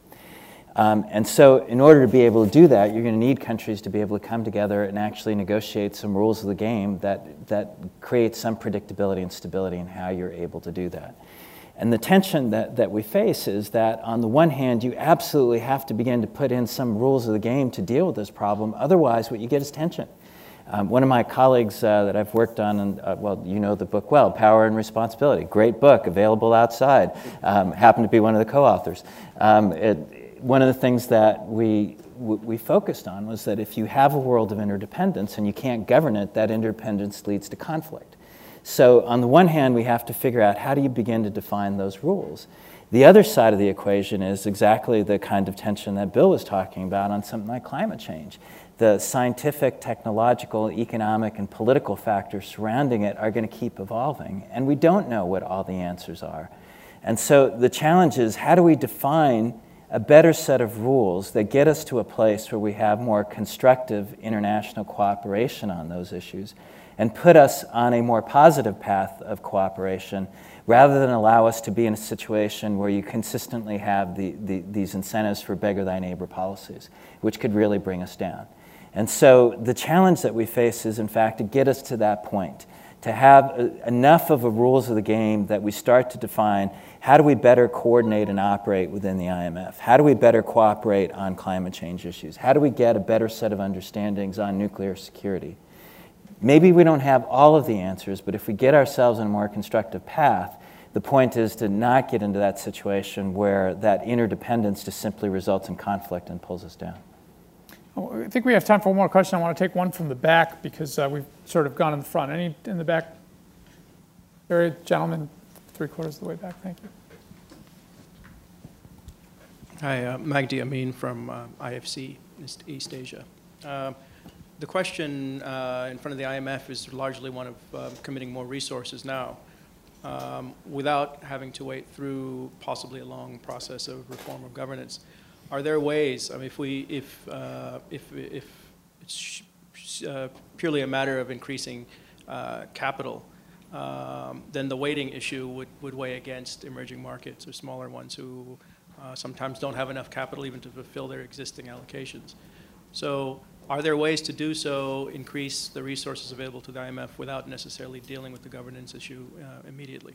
And so in order to be able to do that, you're going to need countries to be able to come together and actually negotiate some rules of the game that create some predictability and stability in how you're able to do that. And the tension that we face is that on the one hand, you absolutely have to begin to put in some rules of the game to deal with this problem. Otherwise, what you get is tension. One of my colleagues that I've worked on, and well, you know the book well, Power and Responsibility. Great book, available outside. Happened to be one of the co-authors. One of the things that we focused on was that if you have a world of interdependence and you can't govern it, that interdependence leads to conflict. So on the one hand, we have to figure out how do you begin to define those rules. The other side of the equation is exactly the kind of tension that Bill was talking about on something like climate change. The scientific, technological, economic, and political factors surrounding it are going to keep evolving, and we don't know what all the answers are. And so the challenge is how do we define a better set of rules that get us to a place where we have more constructive international cooperation on those issues and put us on a more positive path of cooperation rather than allow us to be in a situation where you consistently have these incentives for beggar thy neighbor policies, which could really bring us down. And so the challenge that we face is, in fact, to get us to that point, to have enough of the rules of the game that we start to define how do we better coordinate and operate within the IMF? How do we better cooperate on climate change issues? How do we get a better set of understandings on nuclear security? Maybe we don't have all of the answers, but if we get ourselves on a more constructive path, the point is to not get into that situation where that interdependence just simply results in conflict and pulls us down. I think we have time for one more question. I want to take one from the back because we've sort of gone in the front. Any in the back? Very gentleman, 3/4 of the way back. Thank you. Hi, Magdi Amin from IFC, East Asia. The question in front of the IMF is largely one of committing more resources now without having to wait through possibly a long process of reform of governance. Are there ways, I mean, if it's purely a matter of increasing capital, then the weighting issue would weigh against emerging markets or smaller ones who sometimes don't have enough capital even to fulfill their existing allocations. So are there ways to do so, increase the resources available to the IMF without necessarily dealing with the governance issue immediately?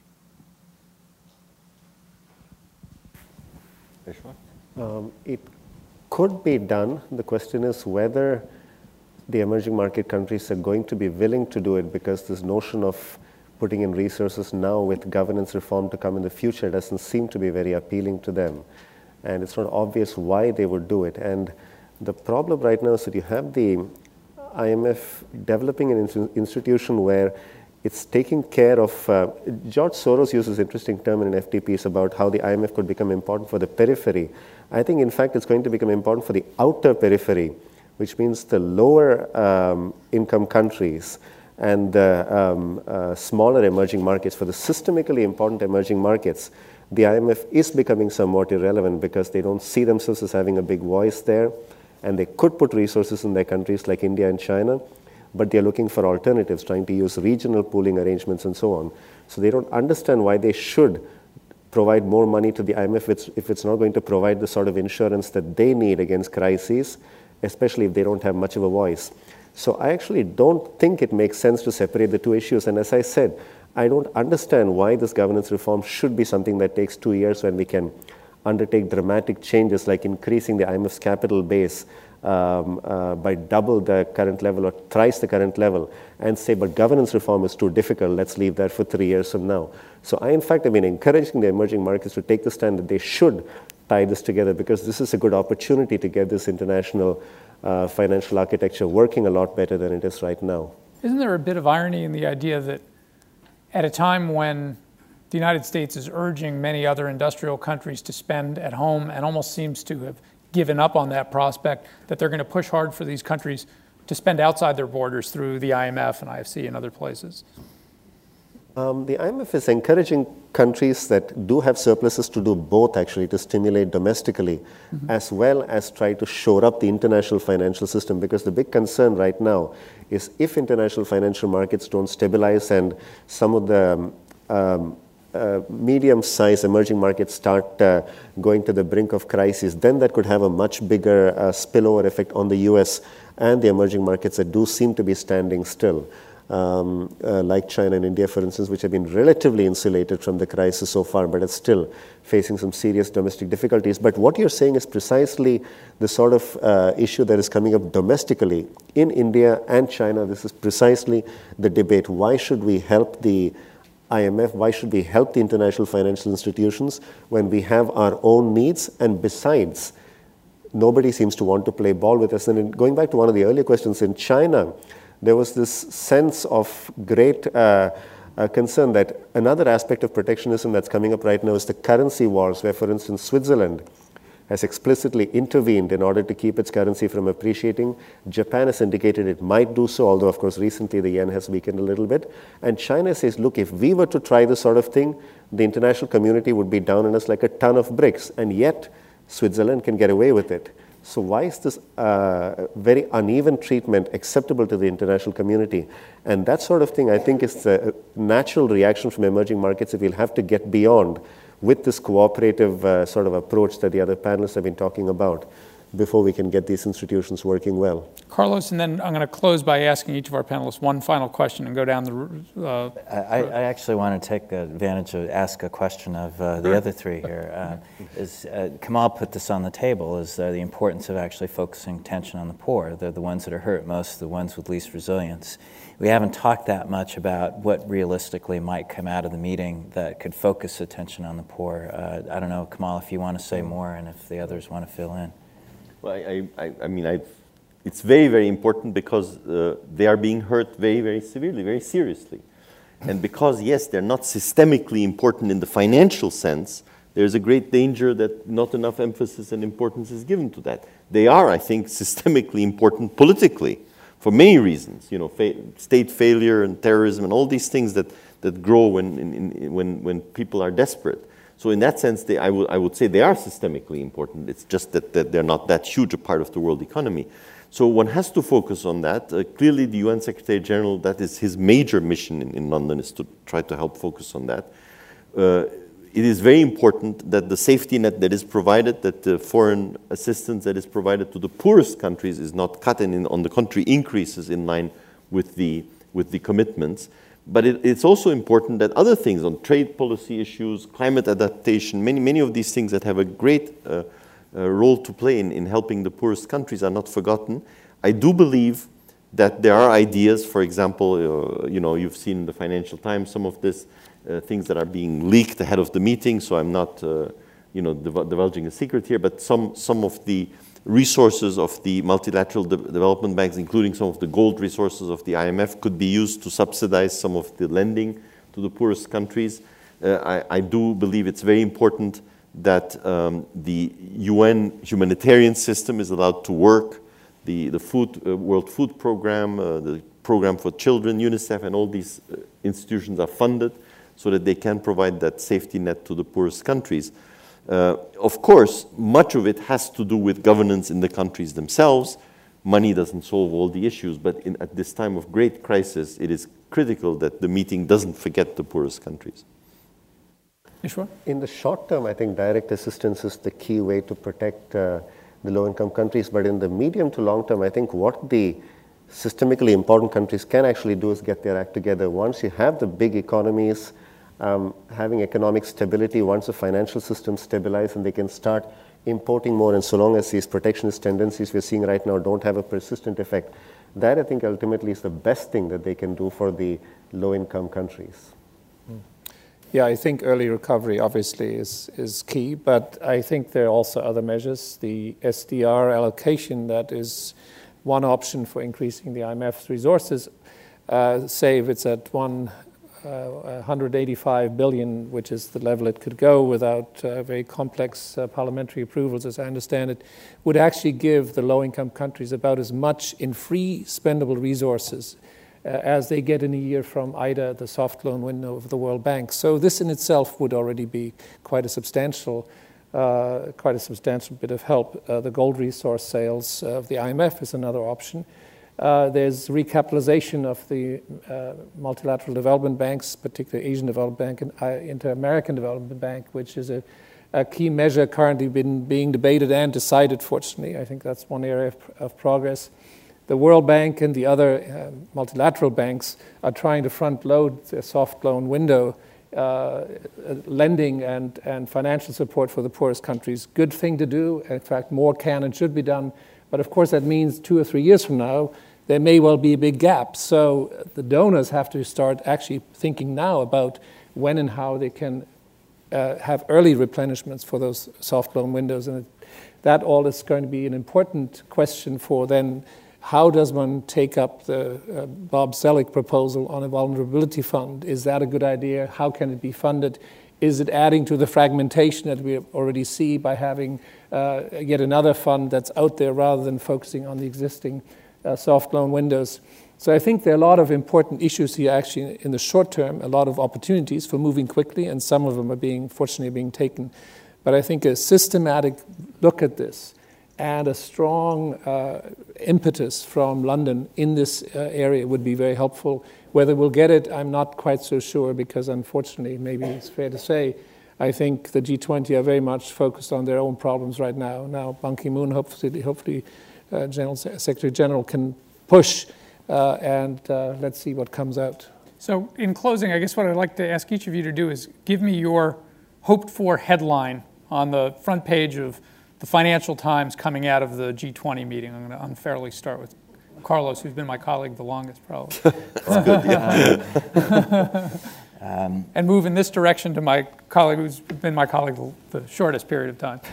It could be done. The question is whether the emerging market countries are going to be willing to do it, because this notion of putting in resources now with governance reform to come in the future doesn't seem to be very appealing to them. And it's not obvious why they would do it. And the problem right now is that you have the IMF developing an institution where it's taking care of, George Soros uses an interesting term in FTPs about how the IMF could become important for the periphery. I think, in fact, it's going to become important for the outer periphery, which means the lower income countries and the smaller emerging markets. For the systemically important emerging markets, the IMF is becoming somewhat irrelevant because they don't see themselves as having a big voice there, and they could put resources in their countries like India and China, but they're looking for alternatives, trying to use regional pooling arrangements and so on. So they don't understand why they should provide more money to the IMF if it's not going to provide the sort of insurance that they need against crises, especially if they don't have much of a voice. So I actually don't think it makes sense to separate the two issues. And as I said, I don't understand why this governance reform should be something that takes 2 years when we can undertake dramatic changes like increasing the IMF's capital base by double the current level or thrice the current level, and say, but governance reform is too difficult, let's leave that for 3 years from now. So I, in fact, have been encouraging the emerging markets to take the stand that they should tie this together, because this is a good opportunity to get this international financial architecture working a lot better than it is right now. Isn't there a bit of irony in the idea that at a time when the United States is urging many other industrial countries to spend at home and almost seems to have given up on that prospect, that they're going to push hard for these countries to spend outside their borders through the IMF and IFC and other places? The IMF is encouraging countries that do have surpluses to do both, actually, to stimulate domestically, as well as try to shore up the international financial system, because the big concern right now is if international financial markets don't stabilize and some of the medium-sized emerging markets start going to the brink of crisis, then that could have a much bigger spillover effect on the US and the emerging markets that do seem to be standing still. Like China and India, for instance, which have been relatively insulated from the crisis so far, but are still facing some serious domestic difficulties. But what you're saying is precisely the sort of issue that is coming up domestically in India and China. This is precisely the debate. Why should we help the IMF? Why should we help the international financial institutions when we have our own needs? And besides, nobody seems to want to play ball with us. And going back to one of the earlier questions, in China, there was this sense of great concern that another aspect of protectionism that's coming up right now is the currency wars, where, for instance, Switzerland has explicitly intervened in order to keep its currency from appreciating. Japan has indicated it might do so, although, of course, recently the yen has weakened a little bit. And China says, look, if we were to try this sort of thing, the international community would be down on us like a ton of bricks, and yet Switzerland can get away with it. So why is this very uneven treatment acceptable to the international community? And that sort of thing, I think, is the natural reaction from emerging markets that we'll have to get beyond with this cooperative sort of approach that the other panelists have been talking about before we can get these institutions working well. Carlos, and then I'm going to close by asking each of our panelists one final question and go down the... I actually want to take advantage of ask a question of the other three here. Kamal put this on the table, is the importance of actually focusing attention on the poor. They're the ones that are hurt most, the ones with least resilience. We haven't talked that much about what realistically might come out of the meeting that could focus attention on the poor. I don't know, Kamal, if you want to say more and if the others want to fill in. Well, I mean, it's very, very important because they are being hurt very, very severely, very seriously. And because, yes, they're not systemically important in the financial sense, there's a great danger that not enough emphasis and importance is given to that. They are, I think, systemically important politically for many reasons. You know, state failure and terrorism and all these things that grow when people are desperate. So in that sense, I would say they are systemically important. It's just that they're not that huge a part of the world economy. So one has to focus on that. Clearly, the UN Secretary General, that is his major mission in London, is to try to help focus on that. It is very important that the safety net that is provided, that the foreign assistance that is provided to the poorest countries is not cut and, on the contrary, increases in line with the commitments. But it's also important that other things on trade policy issues, climate adaptation, many of these things that have a great role to play in helping the poorest countries are not forgotten. I do believe that there are ideas, for example, you know, you've seen in the Financial Times some of this, things that are being leaked ahead of the meeting, so I'm not, you know, divulging a secret here, but some of the resources of the multilateral development banks, including some of the gold resources of the IMF, could be used to subsidize some of the lending to the poorest countries. I do believe it's very important that the UN humanitarian system is allowed to work. The World Food Program, the Program for Children, UNICEF, and all these institutions are funded so that they can provide that safety net to the poorest countries. Of course, much of it has to do with governance in the countries themselves. Money doesn't solve all the issues, but at this time of great crisis, it is critical that the meeting doesn't forget the poorest countries. Ishwar? In the short term, I think direct assistance is the key way to protect the low-income countries. But in the medium to long term, I think what the systemically important countries can actually do is get their act together. Once you have the big economies, having economic stability, once the financial system stabilizes and they can start importing more, and so long as these protectionist tendencies we're seeing right now don't have a persistent effect, that I think ultimately is the best thing that they can do for the low-income countries. Yeah, I think early recovery obviously is key, but I think there are also other measures. The SDR allocation, that is one option for increasing the IMF's resources. Say if it's at 1 185 billion, which is the level it could go without very complex parliamentary approvals, as I understand it, would actually give the low-income countries about as much in free spendable resources as they get in a year from IDA, the soft loan window of the World Bank. So this in itself would already be quite a substantial bit of help. The gold resource sales of the IMF is another option. There's recapitalization of the multilateral development banks, particularly Asian Development Bank and Inter-American Development Bank, which is a key measure currently being debated and decided, fortunately. I think that's one area of progress. The World Bank and the other multilateral banks are trying to front-load the soft loan window, lending and financial support for the poorest countries. Good thing to do. In fact, more can and should be done. But of course, that means 2 or 3 years from now, there may well be a big gap. So the donors have to start actually thinking now about when and how they can have early replenishments for those soft loan windows. And that all is going to be an important question for then how does one take up the Bob Selig proposal on a vulnerability fund? Is that a good idea? How can it be funded? Is it adding to the fragmentation that we already see by having yet another fund that's out there rather than focusing on the existing soft loan windows? So I think there are a lot of important issues here actually in the short term, a lot of opportunities for moving quickly, and some of them are fortunately being taken. But I think a systematic look at this and a strong impetus from London in this area would be very helpful. Whether we'll get it, I'm not quite so sure, because unfortunately, maybe it's fair to say, I think the G20 are very much focused on their own problems right now. Now, Ban Ki-moon, hopefully Secretary General can push, and let's see what comes out. So in closing, I guess what I'd like to ask each of you to do is give me your hoped-for headline on the front page of the Financial Times coming out of the G20 meeting. I'm going to unfairly start with Carlos, who's been my colleague the longest, probably. That's good, yeah. And move in this direction to my colleague, who's been my colleague the shortest period of time.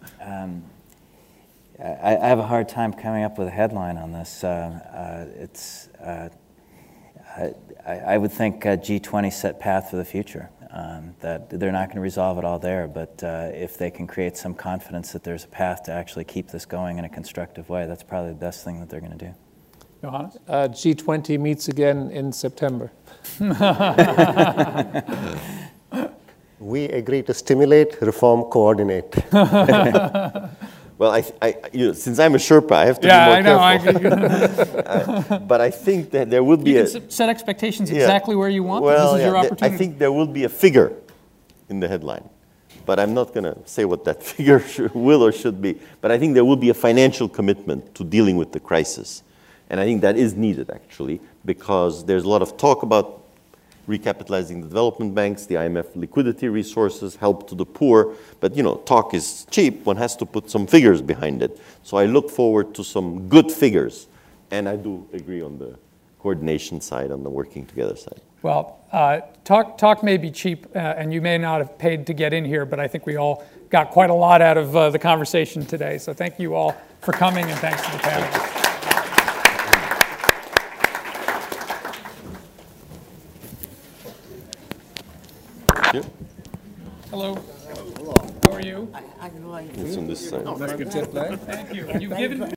I have a hard time coming up with a headline on this. I would think G20 set path for the future. That they're not going to resolve it all there, but if they can create some confidence that there's a path to actually keep this going in a constructive way, that's probably the best thing that they're going to do. Johannes? G20 meets again in September. We agree to stimulate, reform, coordinate. Well, since I'm a Sherpa, I have to be more careful. But I think that there will be you can set expectations exactly where you want. Well, this is your opportunity. I think there will be a figure in the headline. But I'm not going to say what that figure will or should be. But I think there will be a financial commitment to dealing with the crisis. And I think that is needed, actually, because there's a lot of talk about recapitalizing the development banks, the IMF liquidity resources, help to the poor. But, talk is cheap. One has to put some figures behind it. So I look forward to some good figures. And I do agree on the coordination side, on the working together side. Well, talk may be cheap, and you may not have paid to get in here, but I think we all got quite a lot out of the conversation today. So thank you all for coming, and thanks to the panel. Hello. Hello. How are you? It's on this side. Thank you. You've given